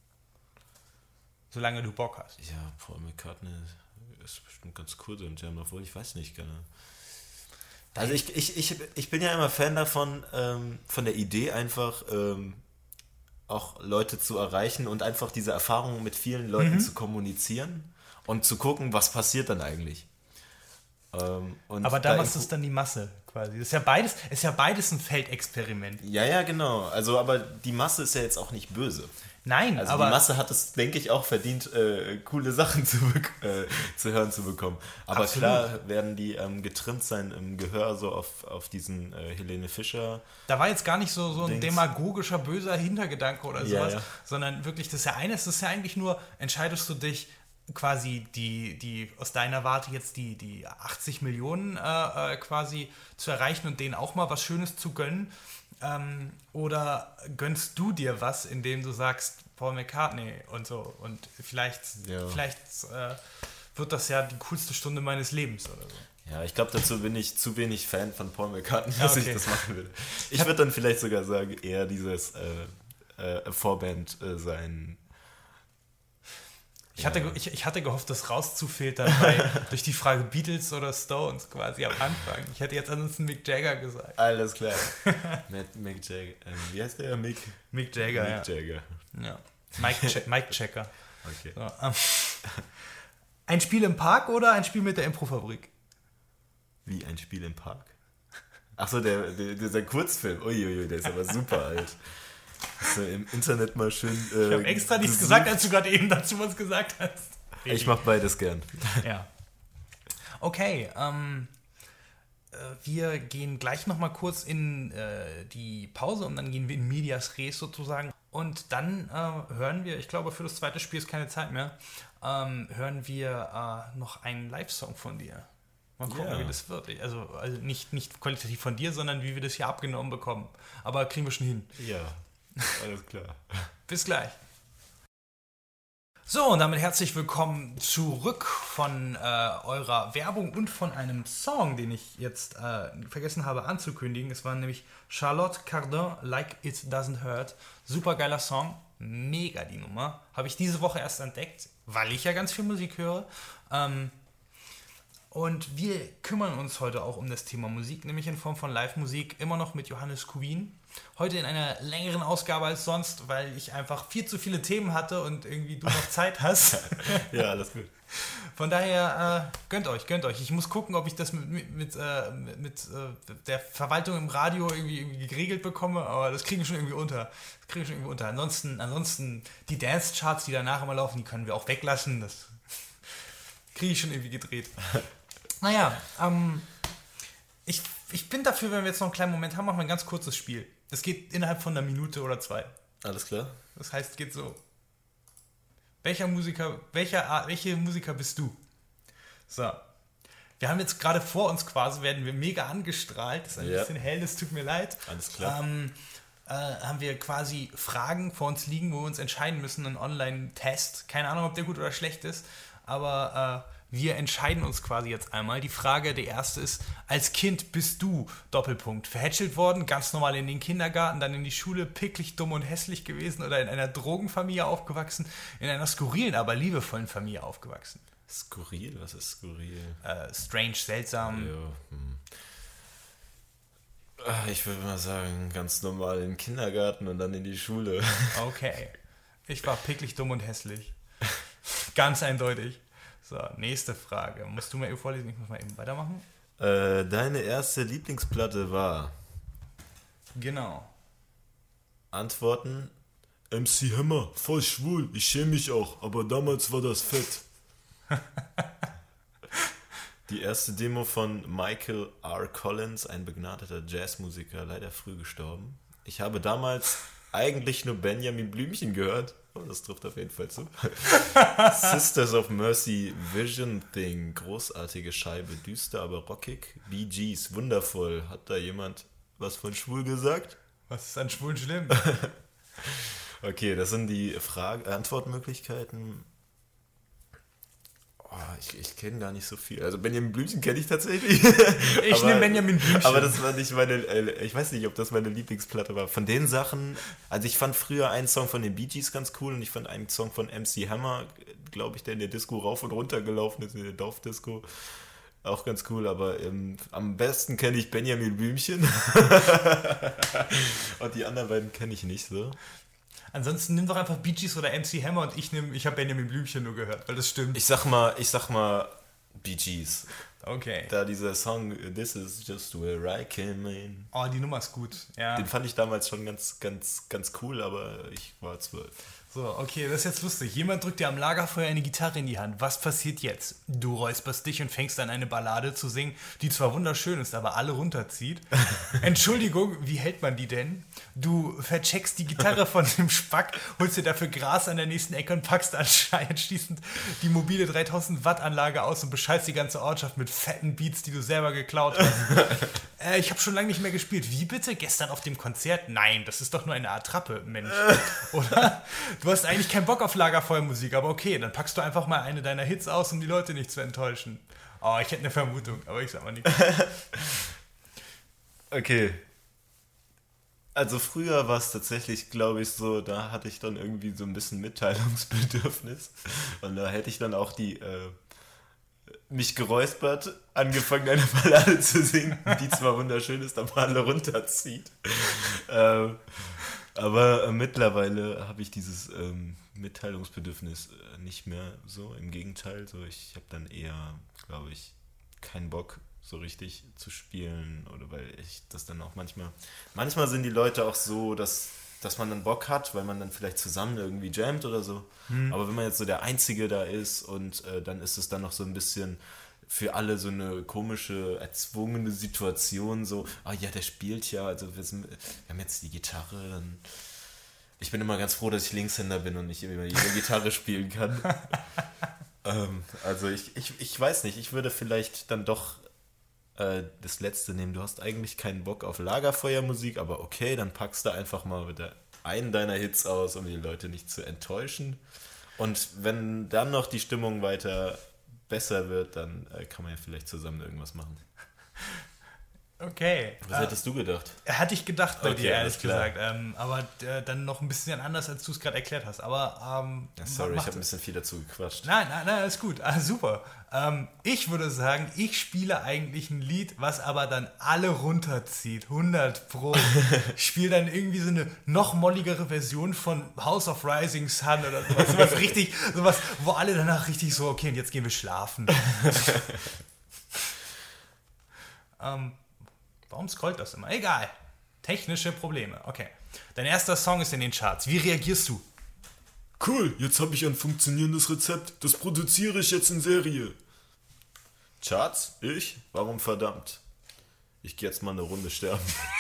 Speaker 1: Solange du Bock hast.
Speaker 2: Ja, Paul McCartney ist bestimmt ganz cool, so ein Jam, obwohl ich weiß nicht gerne. Also ich, ich, ich, ich bin ja immer Fan davon, ähm, von der Idee einfach ähm, auch Leute zu erreichen und einfach diese Erfahrung mit vielen Leuten mhm. zu kommunizieren und zu gucken, was passiert dann eigentlich. Ähm, und
Speaker 1: aber damals da ist dann die Masse quasi. Das ist ja beides, ist ja beides ein Feldexperiment.
Speaker 2: Ja, ja, genau. Also, aber die Masse ist ja jetzt auch nicht böse.
Speaker 1: Nein,
Speaker 2: also
Speaker 1: aber...
Speaker 2: die Masse hat es, denke ich, auch verdient, äh, coole Sachen zu, äh, zu hören zu bekommen. Aber absolut. Klar werden die ähm, getrimmt sein im Gehör so auf, auf diesen äh, Helene Fischer.
Speaker 1: Da war jetzt gar nicht so, so ein
Speaker 2: Dings.
Speaker 1: demagogischer, böser Hintergedanke oder
Speaker 2: ja,
Speaker 1: sowas,
Speaker 2: ja.
Speaker 1: sondern wirklich, das ist ja eines, das ist ja eigentlich nur, entscheidest du dich quasi die, die aus deiner Warte jetzt die, die achtzig Millionen äh, quasi zu erreichen und denen auch mal was Schönes zu gönnen. Ähm, oder gönnst du dir was, indem du sagst, Paul McCartney und so. Und vielleicht, ja. vielleicht äh, wird das ja die coolste Stunde meines Lebens oder so.
Speaker 2: Ja, ich glaube, dazu bin ich zu wenig Fan von Paul McCartney, dass okay. ich das machen will. Ich würde dann vielleicht sogar sagen, eher dieses äh, äh, Vorband äh, sein.
Speaker 1: Ich hatte, ja. ich, ich hatte gehofft, das rauszufiltern bei, durch die Frage Beatles oder Stones quasi am Anfang. Ich hätte jetzt ansonsten Mick Jagger gesagt.
Speaker 2: Alles klar. Mick, Mick Jagger. Ähm, wie heißt der? Mick,
Speaker 1: Mick Jagger,
Speaker 2: Mick
Speaker 1: ja.
Speaker 2: Jagger.
Speaker 1: Ja. Mike, che- Mike Checker.
Speaker 2: Okay.
Speaker 1: So, ähm, ein Spiel im Park oder ein Spiel mit der Improfabrik?
Speaker 2: Wie ein Spiel im Park? Achso, der, der, dieser Kurzfilm. Uiuiui, der ist aber super alt. Hast du im Internet mal schön. Äh,
Speaker 1: Ich habe extra nichts
Speaker 2: gesucht.
Speaker 1: gesagt, als du gerade eben dazu was gesagt hast.
Speaker 2: Ich mach beides gern.
Speaker 1: Ja. Okay, ähm, äh, wir gehen gleich nochmal kurz in äh, die Pause und dann gehen wir in Medias Res sozusagen. Und dann äh, hören wir, ich glaube für das zweite Spiel ist keine Zeit mehr, ähm, hören wir äh, noch einen Live-Song von dir. Mal gucken,
Speaker 2: Ja.
Speaker 1: wie das wird. Also, also nicht, nicht qualitativ von dir, sondern wie wir das hier abgenommen bekommen. Aber kriegen wir schon hin.
Speaker 2: Ja, alles klar.
Speaker 1: Bis gleich. So, und damit herzlich willkommen zurück von äh, eurer Werbung und von einem Song, den ich jetzt äh, vergessen habe anzukündigen. Es war nämlich Charlotte Cardin, Like It Doesn't Hurt. Super geiler Song, mega die Nummer. Habe ich diese Woche erst entdeckt, weil ich ja ganz viel Musik höre. Ähm, und wir kümmern uns heute auch um das Thema Musik, nämlich in Form von Live-Musik, immer noch mit Johannes Kubin. Heute in einer längeren Ausgabe als sonst, weil ich einfach viel zu viele Themen hatte und irgendwie du noch Zeit hast.
Speaker 2: Ja, alles gut.
Speaker 1: Von daher, äh, gönnt euch, gönnt euch. Ich muss gucken, ob ich das mit, mit, mit, äh, mit äh, der Verwaltung im Radio irgendwie, irgendwie geregelt bekomme, aber das kriegen wir schon irgendwie unter. Das kriegen wir schon irgendwie unter. Ansonsten, ansonsten die Dance-Charts, die danach immer laufen, die können wir auch weglassen. Das kriege ich schon irgendwie gedreht. Naja, ähm, ich, ich bin dafür, wenn wir jetzt noch einen kleinen Moment haben, machen wir ein ganz kurzes Spiel. Das geht innerhalb von einer Minute oder zwei.
Speaker 2: Alles klar.
Speaker 1: Das heißt, es geht so. Welcher Musiker, welcher Art, welche Musiker bist du? So. Wir haben jetzt gerade vor uns quasi, werden wir mega angestrahlt. Das ist ein
Speaker 2: Ja.
Speaker 1: bisschen hell, das tut mir leid.
Speaker 2: Alles klar.
Speaker 1: Ähm, äh, haben wir quasi Fragen vor uns liegen, wo wir uns entscheiden müssen, einen Online-Test. Keine Ahnung, ob der gut oder schlecht ist, aber äh, wir entscheiden uns quasi jetzt einmal. Die Frage, der erste ist, als Kind bist du, Doppelpunkt, verhätschelt worden, ganz normal in den Kindergarten, dann in die Schule, picklig, dumm und hässlich gewesen oder in einer Drogenfamilie aufgewachsen, in einer skurrilen, aber liebevollen Familie aufgewachsen.
Speaker 2: Skurril? Was ist skurril?
Speaker 1: Äh, strange, seltsam.
Speaker 2: Ja, hm. Ah, Ich würde mal sagen, ganz normal in den Kindergarten und dann in die Schule.
Speaker 1: Okay. Ich war picklig, dumm und hässlich. Ganz eindeutig. So, nächste Frage. Musst du mal eben vorlesen? Ich muss mal eben weitermachen.
Speaker 2: Äh, deine erste Lieblingsplatte war?
Speaker 1: Genau.
Speaker 2: Antworten: M C Hammer, voll schwul, ich schäme mich auch, aber damals war das fett. Die erste Demo von Michael R. Collins, ein begnadeter Jazzmusiker, leider früh gestorben. Ich habe damals eigentlich nur Benjamin Blümchen gehört. Oh, das trifft auf jeden Fall zu. Sisters of Mercy, Vision Thing, großartige Scheibe, düster, aber rockig. Bee Gees, wundervoll. Hat da jemand was von schwul gesagt?
Speaker 1: Was ist an Schwulen schlimm?
Speaker 2: Okay, das sind die Frage- Antwortmöglichkeiten. Oh, ich ich kenne gar nicht so viel. Also Benjamin Blümchen kenne ich tatsächlich.
Speaker 1: Ich
Speaker 2: Aber-
Speaker 1: nehme Benjamin Blümchen.
Speaker 2: Aber das war nicht meine, äh, ich weiß nicht, ob das meine Lieblingsplatte war. Von den Sachen, also ich fand früher einen Song von den Bee Gees ganz cool und ich fand einen Song von M C Hammer, glaube ich, der in der Disco rauf und runter gelaufen ist, in der Dorfdisco. Auch ganz cool, aber ähm, am besten kenne ich Benjamin Blümchen. Und die anderen beiden kenne ich nicht so.
Speaker 1: Ansonsten nimm doch einfach Bee Gees oder M C Hammer und ich nehme, ich habe Benjamin Blümchen nur gehört, weil das stimmt.
Speaker 2: Ich sag mal, ich sag mal Bee Gees.
Speaker 1: Okay.
Speaker 2: Da dieser Song This is just where I came in.
Speaker 1: Oh, die Nummer ist gut. Ja.
Speaker 2: Den fand ich damals schon ganz, ganz, ganz cool, aber ich war zwölf.
Speaker 1: So, okay, das ist jetzt lustig. Jemand drückt dir am Lagerfeuer eine Gitarre in die Hand. Was passiert jetzt? Du räusperst dich und fängst an, eine Ballade zu singen, die zwar wunderschön ist, aber alle runterzieht. Entschuldigung, wie hält man die denn? Du vercheckst die Gitarre von dem Spack, holst dir dafür Gras an der nächsten Ecke und packst anschließend die mobile dreitausend Watt Anlage aus und beschallst die ganze Ortschaft mit fetten Beats, die du selber geklaut hast. äh, ich habe schon lange nicht mehr gespielt. Wie bitte? Gestern auf dem Konzert? Nein, das ist doch nur eine Attrappe, Mensch. Oder? Du hast eigentlich keinen Bock auf Lagerfeuermusik, aber okay, dann packst du einfach mal eine deiner Hits aus, um die Leute nicht zu enttäuschen. Oh, ich hätte eine Vermutung, aber ich sag mal nichts.
Speaker 2: Okay. Also früher war es tatsächlich, glaube ich, so, da hatte ich dann irgendwie so ein bisschen Mitteilungsbedürfnis. Und da hätte ich dann auch die äh, mich geräuspert, angefangen eine Ballade zu singen, die zwar wunderschön ist, aber alle runterzieht. ähm, Aber äh, mittlerweile habe ich dieses ähm, Mitteilungsbedürfnis äh, nicht mehr so. Im Gegenteil, so ich habe dann eher, glaube ich, keinen Bock so richtig zu spielen oder weil ich das dann auch manchmal, manchmal sind die Leute auch so, dass, dass man dann Bock hat, weil man dann vielleicht zusammen irgendwie jammt oder so. Hm. Aber wenn man jetzt so der Einzige da ist und äh, dann ist es dann noch so ein bisschen für alle so eine komische, erzwungene Situation, so, ah ja, der spielt ja, also wir, sind, wir haben jetzt die Gitarre, dann ich bin immer ganz froh, dass ich Linkshänder bin und nicht immer jede Gitarre spielen kann. ähm, also ich, ich, ich weiß nicht, ich würde vielleicht dann doch äh, das Letzte nehmen. Du hast eigentlich keinen Bock auf Lagerfeuermusik, aber okay, dann packst du einfach mal wieder einen deiner Hits aus, um die Leute nicht zu enttäuschen. Und wenn dann noch die Stimmung weiter besser wird, dann äh, kann man ja vielleicht zusammen irgendwas machen.
Speaker 1: Okay.
Speaker 2: Was äh, hättest du gedacht?
Speaker 1: Hatte ich gedacht bei
Speaker 2: okay,
Speaker 1: dir, ehrlich gesagt. Ähm, aber äh, dann noch ein bisschen anders, als du es gerade erklärt hast. Aber ähm,
Speaker 2: ja, sorry, ich habe ein bisschen viel dazu gequatscht.
Speaker 1: Nein, nein, nein, ist gut. Ah, super. Ähm, ich würde sagen, ich spiele eigentlich ein Lied, was aber dann alle runterzieht. hundert Pro. Ich spiele dann irgendwie so eine noch molligere Version von House of Rising Sun oder sowas. Sowas richtig, sowas, wo alle danach richtig so, okay, und jetzt gehen wir schlafen. ähm, Warum scrollt das immer? Egal. Technische Probleme. Okay. Dein erster Song ist in den Charts. Wie reagierst du?
Speaker 2: Cool, jetzt habe ich ein funktionierendes Rezept. Das produziere ich jetzt in Serie. Charts? Ich? Warum verdammt? Ich gehe jetzt mal eine Runde sterben.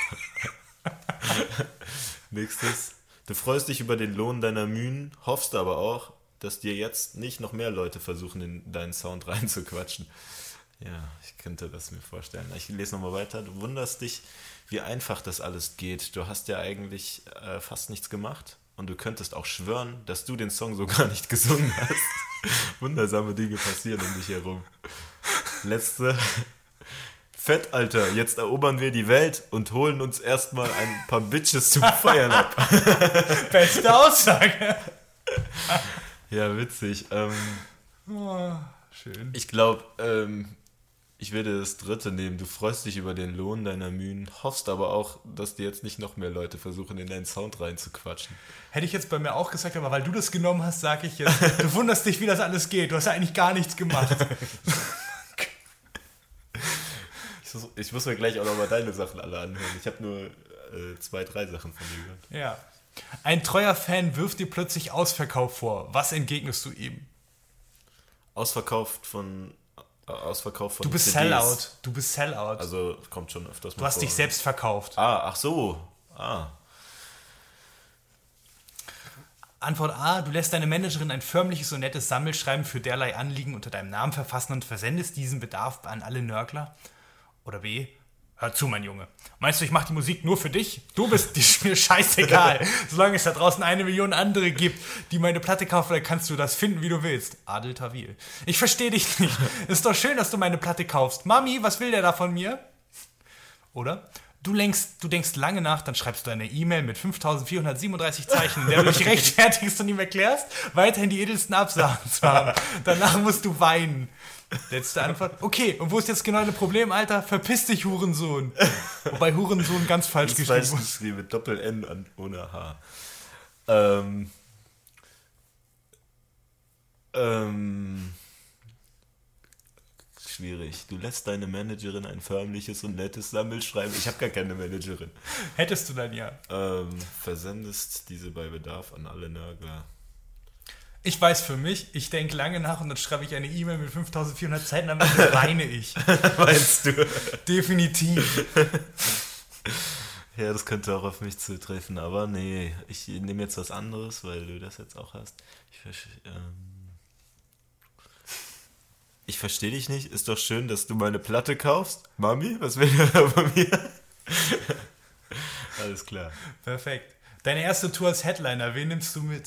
Speaker 2: Nächstes. Du freust dich über den Lohn deiner Mühen, hoffst aber auch, dass dir jetzt nicht noch mehr Leute versuchen, in deinen Sound reinzuquatschen. Ja, ich könnte das mir vorstellen. Ich lese nochmal weiter. Du wunderst dich, wie einfach das alles geht. Du hast ja eigentlich äh, fast nichts gemacht und du könntest auch schwören, dass du den Song so gar nicht gesungen hast. Wundersame Dinge passieren um dich herum. Letzte. Fett, Alter, jetzt erobern wir die Welt und holen uns erstmal ein paar Bitches zum Feiern ab.
Speaker 1: Beste Aussage.
Speaker 2: Ja, witzig. Ähm,
Speaker 1: oh, schön.
Speaker 2: Ich glaube, ähm, ich werde das dritte nehmen. Du freust dich über den Lohn deiner Mühen, hoffst aber auch, dass dir jetzt nicht noch mehr Leute versuchen, in deinen Sound reinzuquatschen.
Speaker 1: Hätte ich jetzt bei mir auch gesagt, aber weil du das genommen hast, sage ich jetzt, du wunderst dich, wie das alles geht. Du hast ja eigentlich gar nichts gemacht.
Speaker 2: ich, muss, ich muss mir gleich auch nochmal deine Sachen alle anhören. Ich habe nur äh, zwei, drei Sachen von dir gehört.
Speaker 1: Ja. Ein treuer Fan wirft dir plötzlich Ausverkauf vor. Was entgegnest du ihm?
Speaker 2: Ausverkauft von... Ausverkauf von
Speaker 1: Du bist
Speaker 2: C Ds.
Speaker 1: Sellout. Du bist Sellout.
Speaker 2: Also kommt schon öfters mal
Speaker 1: Du hast
Speaker 2: vor.
Speaker 1: dich selbst verkauft.
Speaker 2: Ah, ach so. Ah.
Speaker 1: Antwort A. Du lässt deine Managerin ein förmliches und nettes Sammelschreiben für derlei Anliegen unter deinem Namen verfassen und versendest diesen Bedarf an alle Nörgler. Oder B. Hör zu, mein Junge. Meinst du, ich mache die Musik nur für dich? Du bist mir scheißegal. Solange es da draußen eine Million andere gibt, die meine Platte kaufen, dann kannst du das finden, wie du willst. Adel Tawil. Ich verstehe dich nicht. Ist doch schön, dass du meine Platte kaufst. Mami, was will der da von mir? Oder? Du denkst, du denkst lange nach, dann schreibst du eine E-Mail mit fünftausendvierhundertsiebenunddreißig Zeichen, in der du dich rechtfertigst und ihm erklärst, weiterhin die edelsten Absagen zu haben. Danach musst du weinen. Letzte Antwort. Okay, und wo ist jetzt genau dein Problem, Alter? Verpiss dich, Hurensohn. Wobei Hurensohn ganz falsch geschrieben ist.
Speaker 2: Falsch geschrieben mit Doppel-N und ohne H. Ähm. Ähm. Schwierig. Du lässt deine Managerin ein förmliches und nettes Sammelschreiben. Ich habe gar keine Managerin.
Speaker 1: Hättest du dann ja.
Speaker 2: Ähm, versendest diese bei Bedarf an alle Nörgler.
Speaker 1: Ich weiß für mich, ich denke lange nach und dann schreibe ich eine E-Mail mit fünftausendvierhundert Zeichen, dann weine ich.
Speaker 2: Meinst du?
Speaker 1: Definitiv.
Speaker 2: Ja, das könnte auch auf mich zutreffen, aber nee, ich nehme jetzt was anderes, weil du das jetzt auch hast. Ich, ähm, ich verstehe dich nicht. Ist doch schön, dass du meine Platte kaufst. Mami, was will der von mir? Alles klar.
Speaker 1: Perfekt. Deine erste Tour als Headliner, wen nimmst du mit?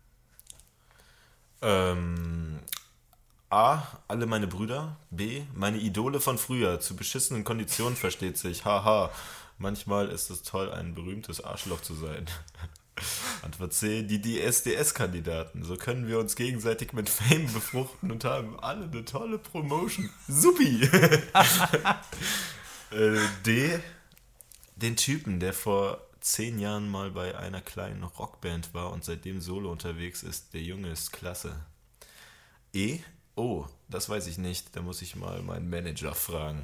Speaker 2: Ähm, A, alle meine Brüder. B, meine Idole von früher. Zu beschissenen Konditionen versteht sich. Haha. Manchmal ist es toll, ein berühmtes Arschloch zu sein. Antwort C, die D S D S-Kandidaten. So können wir uns gegenseitig mit Fame befruchten und haben alle eine tolle Promotion. Supi! äh, D, den Typen, der vor zehn Jahren mal bei einer kleinen Rockband war und seitdem solo unterwegs ist. Der Junge ist klasse. E? Oh, das weiß ich nicht. Da muss ich mal meinen Manager fragen.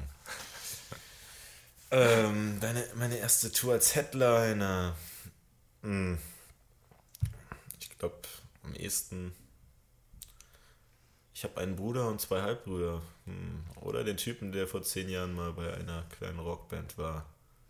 Speaker 2: ähm, deine, meine erste Tour als Headliner. Hm. Ich glaube, am ehesten... Ich habe einen Bruder und zwei Halbbrüder. Hm. Oder den Typen, der vor zehn Jahren mal bei einer kleinen Rockband war.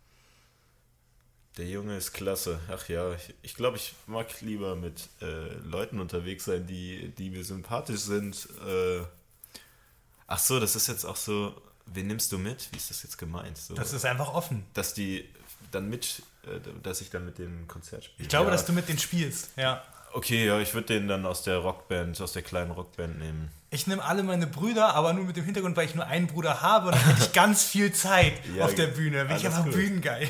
Speaker 2: Der Junge ist klasse. Ach ja, ich, ich glaube, ich mag lieber mit äh, Leuten unterwegs sein, die, die mir sympathisch sind. Äh, ach so, das ist jetzt auch so, wen nimmst du mit? Wie ist das jetzt gemeint? So,
Speaker 1: das ist einfach offen.
Speaker 2: Dass die dann mit, äh, dass ich dann mit dem Konzert spiele.
Speaker 1: Ich glaube,
Speaker 2: ja.
Speaker 1: dass du mit denen spielst, ja.
Speaker 2: Okay, ja, ich würde den dann aus der Rockband, aus der kleinen Rockband nehmen.
Speaker 1: Ich nehme alle meine Brüder, aber nur mit dem Hintergrund, weil ich nur einen Bruder habe und dann hätte ich ganz viel Zeit ja, auf der Bühne. Bin ich einfach bühnengeil.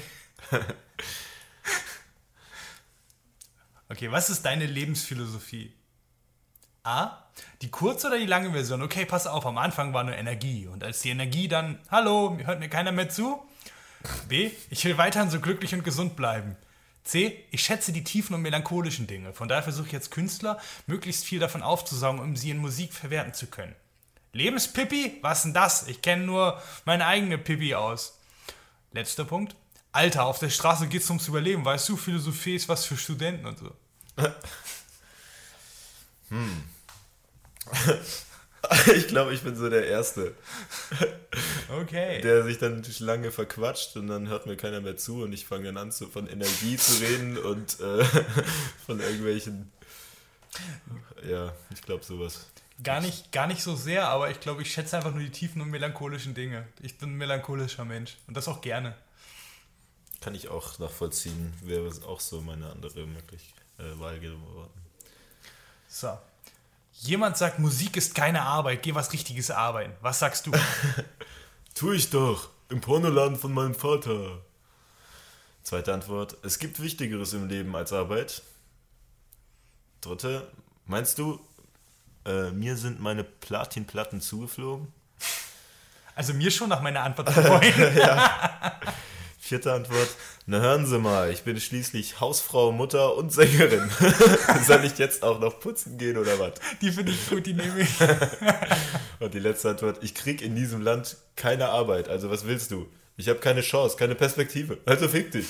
Speaker 1: Okay, was ist deine Lebensphilosophie? A, die kurze oder die lange Version? Okay, pass auf, am Anfang war nur Energie. Und als die Energie dann, hallo, hört mir keiner mehr zu? B, ich will weiterhin so glücklich und gesund bleiben. C, ich schätze die tiefen und melancholischen Dinge. Von daher versuche ich als Künstler, möglichst viel davon aufzusaugen, um sie in Musik verwerten zu können. Lebenspippi? Was denn das? Ich kenne nur meine eigene Pippi aus. Letzter Punkt. Alter, auf der Straße geht's ums Überleben. Weißt du, Philosophie ist was für Studenten und so.
Speaker 2: hm. Ich glaube, ich bin so der Erste.
Speaker 1: Okay.
Speaker 2: Der sich dann lange verquatscht und dann hört mir keiner mehr zu und ich fange dann an, zu, von Energie zu reden und äh, von irgendwelchen... Ja, ich glaube sowas.
Speaker 1: Gar nicht, gar nicht so sehr, aber ich glaube, ich schätze einfach nur die tiefen und melancholischen Dinge. Ich bin ein melancholischer Mensch und das auch gerne.
Speaker 2: Kann ich auch nachvollziehen. Wäre auch so meine andere mögliche äh, Wahl geworden.
Speaker 1: So. Jemand sagt, Musik ist keine Arbeit, geh was Richtiges arbeiten. Was sagst du?
Speaker 2: Tu ich doch. Im Pornoladen von meinem Vater. Zweite Antwort. Es gibt Wichtigeres im Leben als Arbeit. Dritte. Meinst du, äh, mir sind meine Platinplatten zugeflogen?
Speaker 1: Also mir schon nach meiner Antwort vorhin.
Speaker 2: Ja. Vierte Antwort. Na hören Sie mal, ich bin schließlich Hausfrau, Mutter und Sängerin. Soll ich jetzt auch noch putzen gehen oder was?
Speaker 1: Die finde ich gut, die nehme ich.
Speaker 2: Und die letzte Antwort. Ich krieg in diesem Land keine Arbeit. Also was willst du? Ich habe keine Chance, keine Perspektive. Also fick dich.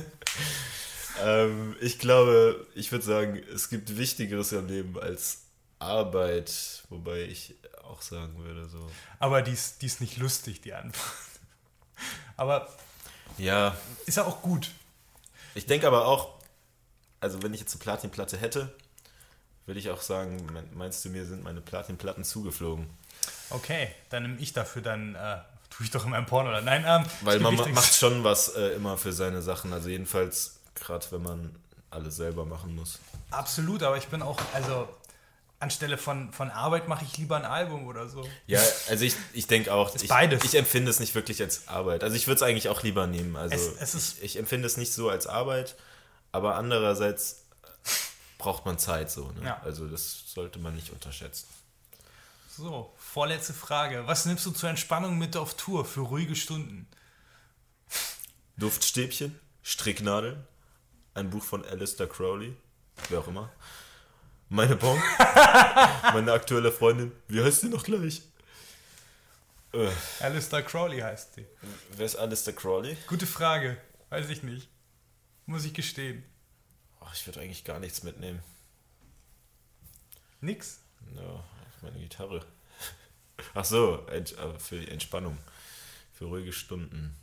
Speaker 2: ähm, ich glaube, ich würde sagen, es gibt Wichtigeres im Leben als Arbeit. Wobei ich auch sagen würde so.
Speaker 1: Aber die ist, die ist nicht lustig, die Antwort. Aber...
Speaker 2: Ja.
Speaker 1: Ist ja auch gut.
Speaker 2: Ich denke aber auch, also wenn ich jetzt eine Platinplatte hätte, würde ich auch sagen, meinst du, mir sind meine Platinplatten zugeflogen?
Speaker 1: Okay, dann nehme ich dafür, dann äh, tue ich doch in meinem Porno. Oder? Nein, ähm,
Speaker 2: weil man ma- macht schon was äh, immer für seine Sachen, also jedenfalls gerade wenn man alles selber machen muss.
Speaker 1: Absolut, aber ich bin auch, also... Anstelle von, von Arbeit mache ich lieber ein Album oder so.
Speaker 2: Ja, also ich, ich denke auch, ich,
Speaker 1: beides.
Speaker 2: ich empfinde es nicht wirklich als Arbeit. Also ich würde es eigentlich auch lieber nehmen. Also
Speaker 1: es, es ist
Speaker 2: ich, ich empfinde es nicht so als Arbeit, aber andererseits braucht man Zeit so. Ne?
Speaker 1: Ja.
Speaker 2: Also das sollte man nicht unterschätzen.
Speaker 1: So, vorletzte Frage. Was nimmst du zur Entspannung mit auf Tour für ruhige Stunden?
Speaker 2: Duftstäbchen, Stricknadeln, ein Buch von Aleister Crowley, wer auch immer. Meine Bon, meine aktuelle Freundin, wie heißt sie noch gleich?
Speaker 1: Äh. Aleister Crowley heißt sie.
Speaker 2: Wer ist Aleister Crowley?
Speaker 1: Gute Frage, weiß ich nicht. Muss ich gestehen.
Speaker 2: Ach, ich würde eigentlich gar nichts mitnehmen.
Speaker 1: Nix?
Speaker 2: Ja, meine Gitarre. Ach so, für die Entspannung, für ruhige Stunden.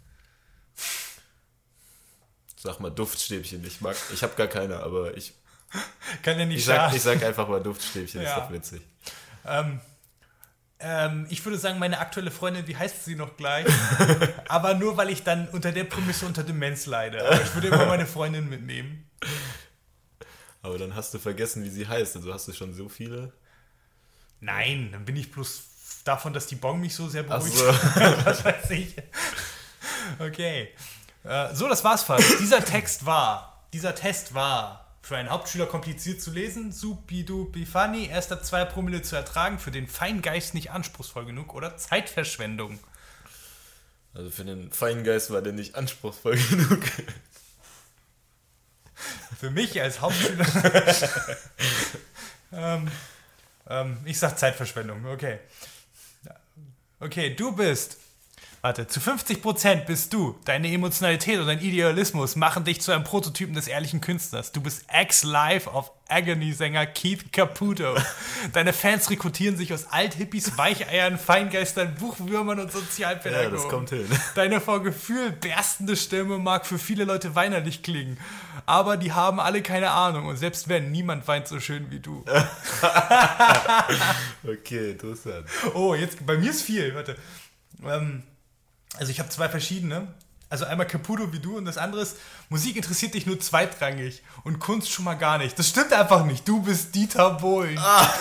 Speaker 2: Sag mal Duftstäbchen, ich mag, ich habe gar keine, aber ich...
Speaker 1: Kann ja nicht
Speaker 2: ich sag,
Speaker 1: schaden.
Speaker 2: ich sag einfach mal Duftstäbchen,
Speaker 1: ja.
Speaker 2: Ist doch witzig.
Speaker 1: Ähm, ähm, ich würde sagen, meine aktuelle Freundin, wie heißt sie noch gleich? Aber nur, weil ich dann unter der Prämisse unter Demenz leide. Aber ich würde immer meine Freundin mitnehmen.
Speaker 2: Aber dann hast du vergessen, wie sie heißt. Also hast du schon so viele?
Speaker 1: Nein, dann bin ich bloß davon, dass die Bon mich so sehr beruhigt.
Speaker 2: So.
Speaker 1: Was weiß ich. Okay. Äh, so, das war's fast. Dieser Text war, dieser Test war... Für einen Hauptschüler kompliziert zu lesen, supi-dupi funny, erst ab zwei Promille zu ertragen, für den Feingeist nicht anspruchsvoll genug oder Zeitverschwendung.
Speaker 2: Also für den Feingeist war der nicht anspruchsvoll genug.
Speaker 1: Für mich als Hauptschüler. ähm, ähm, ich sag Zeitverschwendung, okay. Okay, du bist... Warte, zu fünfzig Prozent bist du. Deine Emotionalität und dein Idealismus machen dich zu einem Prototypen des ehrlichen Künstlers. Du bist Ex-Life of Agony-Sänger Keith Caputo. Deine Fans rekrutieren sich aus Althippies, Weicheiern, Feingeistern, Buchwürmern und Sozialpädagogen.
Speaker 2: Ja, das kommt hin.
Speaker 1: Deine vor Gefühl berstende Stimme mag für viele Leute weinerlich klingen. Aber die haben alle keine Ahnung. Und selbst wenn, niemand weint so schön wie du.
Speaker 2: Okay, interessant.
Speaker 1: Oh, jetzt, bei mir ist viel, warte. Ähm... Also ich habe zwei verschiedene. Also einmal Caputo wie du und das andere ist, Musik interessiert dich nur zweitrangig und Kunst schon mal gar nicht. Das stimmt einfach nicht. Du bist Dieter Bohlen. Ah.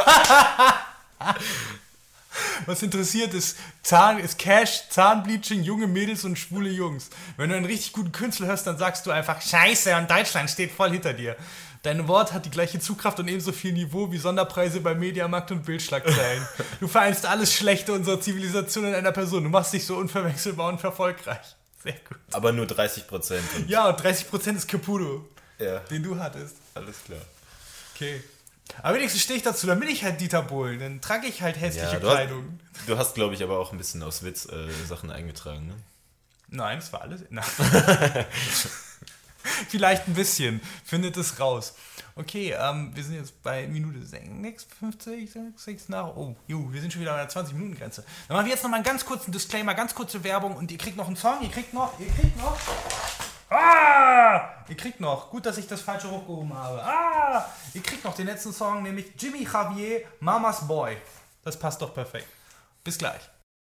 Speaker 1: Was interessiert ist, Zahn, ist Cash, Zahnbleaching, junge Mädels und schwule Jungs. Wenn du einen richtig guten Künstler hörst, dann sagst du einfach Scheiße und Deutschland steht voll hinter dir. Dein Wort hat die gleiche Zugkraft und ebenso viel Niveau wie Sonderpreise bei Mediamarkt und Bildschlagzeilen. Du vereinst alles Schlechte unserer Zivilisation in einer Person. Du machst dich so unverwechselbar und erfolgreich. Sehr gut.
Speaker 2: Aber nur dreißig Prozent.
Speaker 1: Ja, und dreißig Prozent ist Caputo,
Speaker 2: ja,
Speaker 1: den du hattest.
Speaker 2: Alles klar.
Speaker 1: Okay. Aber wenigstens stehe ich dazu, dann bin ich halt Dieter Bohlen. Dann trage ich halt hässliche
Speaker 2: ja, du
Speaker 1: Kleidung.
Speaker 2: Hast, du hast, glaube ich, aber auch ein bisschen aus Witz äh, Sachen eingetragen, ne?
Speaker 1: Nein, das war alles. Nein. Vielleicht ein bisschen. Findet es raus. Okay, ähm, wir sind jetzt bei Minute fünfzig, sechs nach. Oh, ju, wir sind schon wieder an der zwanzig-Minuten-Grenze. Dann machen wir jetzt nochmal einen ganz kurzen Disclaimer, ganz kurze Werbung und ihr kriegt noch einen Song, ihr kriegt noch, ihr kriegt noch. Ah! Ihr kriegt noch, gut, dass ich das falsche hochgehoben habe. Ah! Ihr kriegt noch den letzten Song, nämlich Jimmy Javier, Mama's Boy. Das passt doch perfekt. Bis gleich.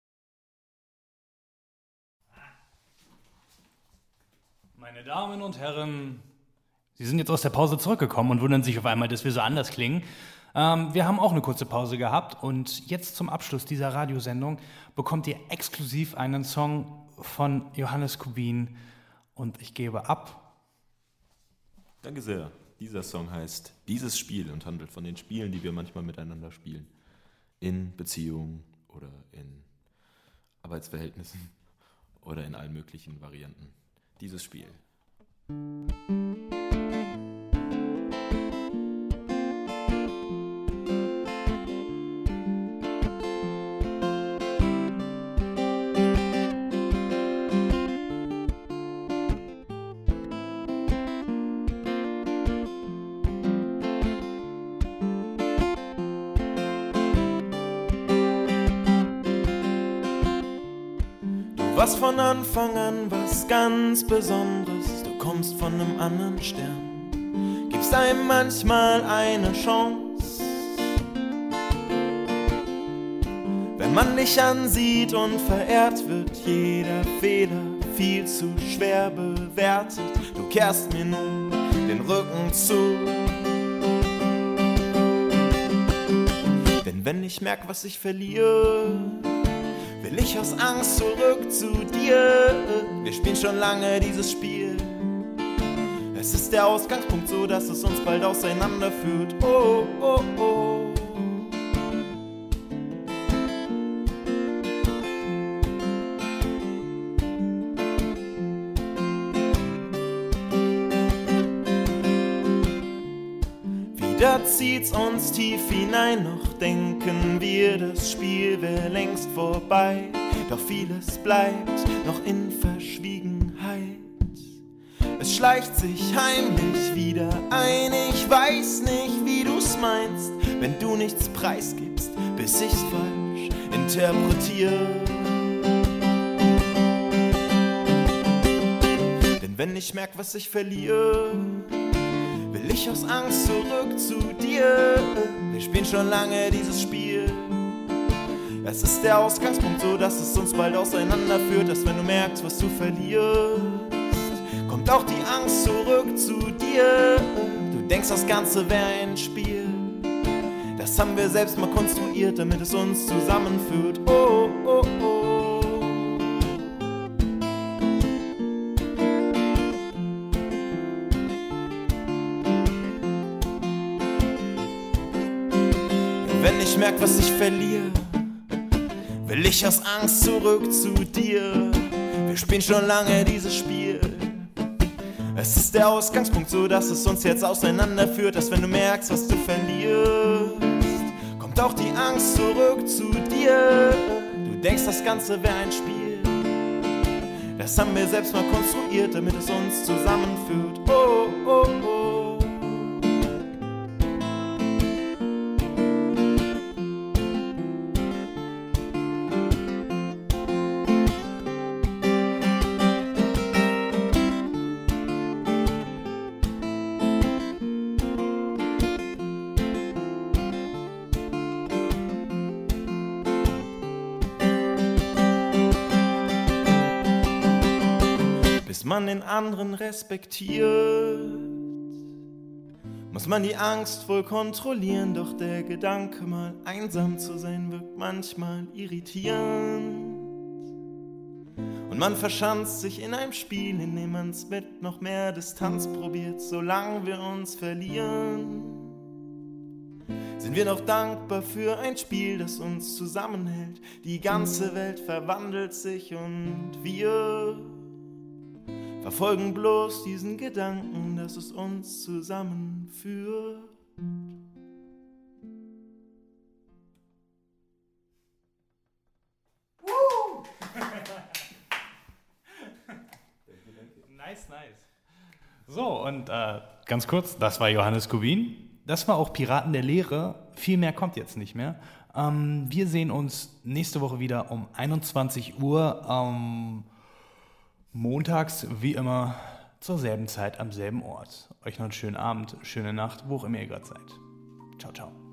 Speaker 1: Meine Damen und Herren, Sie sind jetzt aus der Pause zurückgekommen und wundern sich auf einmal, dass wir so anders klingen. Ähm, wir haben auch eine kurze Pause gehabt und jetzt zum Abschluss dieser Radiosendung bekommt ihr exklusiv einen Song von Johannes Kubin und ich gebe ab.
Speaker 2: Danke sehr. Dieser Song heißt Dieses Spiel und handelt von den Spielen, die wir manchmal miteinander spielen. In Beziehungen oder in Arbeitsverhältnissen oder in allen möglichen Varianten. Dieses Spiel. Was von Anfang an was ganz Besonderes, du kommst von einem anderen Stern, gibst einem manchmal eine Chance. Wenn man dich ansieht und verehrt, wird jeder Fehler viel zu schwer bewertet. Du kehrst mir nun den Rücken zu. Denn wenn ich merk, was ich verliere, will ich aus Angst zurück zu dir. Wir spielen schon lange dieses Spiel. Es ist der Ausgangspunkt, so dass es uns bald auseinanderführt. Oh, oh, oh. Wieder zieht's uns tief hinein, noch denken wir, das Spiel wäre längst vorbei. Doch vieles bleibt noch in Verschwiegenheit. Es schleicht sich heimlich wieder ein, ich weiß nicht, wie du's meinst, wenn du nichts preisgibst, bis ich's falsch interpretiere. Denn wenn ich merk, was ich verliere, will ich aus Angst zurück zu dir. Wir spielen schon lange dieses Spiel. Es ist der Ausgangspunkt, so dass es uns bald auseinanderführt. Dass wenn du merkst, was du verlierst, kommt auch die Angst zurück zu dir. Du denkst, das Ganze wäre ein Spiel. Das haben wir selbst mal konstruiert, damit es uns zusammenführt. Oh, oh, oh. Wenn ich merk, was ich verliere, will ich aus Angst zurück zu dir. Wir spielen schon lange dieses Spiel. Es ist der Ausgangspunkt, so dass es uns jetzt auseinanderführt, dass wenn du merkst, was du verlierst, kommt auch die Angst zurück zu dir. Du denkst, das Ganze wäre ein Spiel, das haben wir selbst mal konstruiert, damit es uns zusammenführt. Oh, oh, oh. Bis man den anderen respektiert, muss man die Angst wohl kontrollieren, doch der Gedanke, mal einsam zu sein, wirkt manchmal irritierend. Und man verschanzt sich in einem Spiel, in dem man's mit noch mehr Distanz probiert, solange wir uns verlieren. Sind wir noch dankbar für ein Spiel, das uns zusammenhält. Die ganze Welt verwandelt sich und wir verfolgen bloß diesen Gedanken, dass es uns zusammenführt.
Speaker 1: Woo! Nice, nice. So, und äh, ganz kurz, das war Johannes Kubin. Das war auch Piraten der Lehre. Viel mehr kommt jetzt nicht mehr. Ähm, wir sehen uns nächste Woche wieder um einundzwanzig Uhr. Ähm, montags, wie immer, zur selben Zeit am selben Ort. Euch noch einen schönen Abend, schöne Nacht, wo auch immer ihr gerade seid. Ciao, ciao.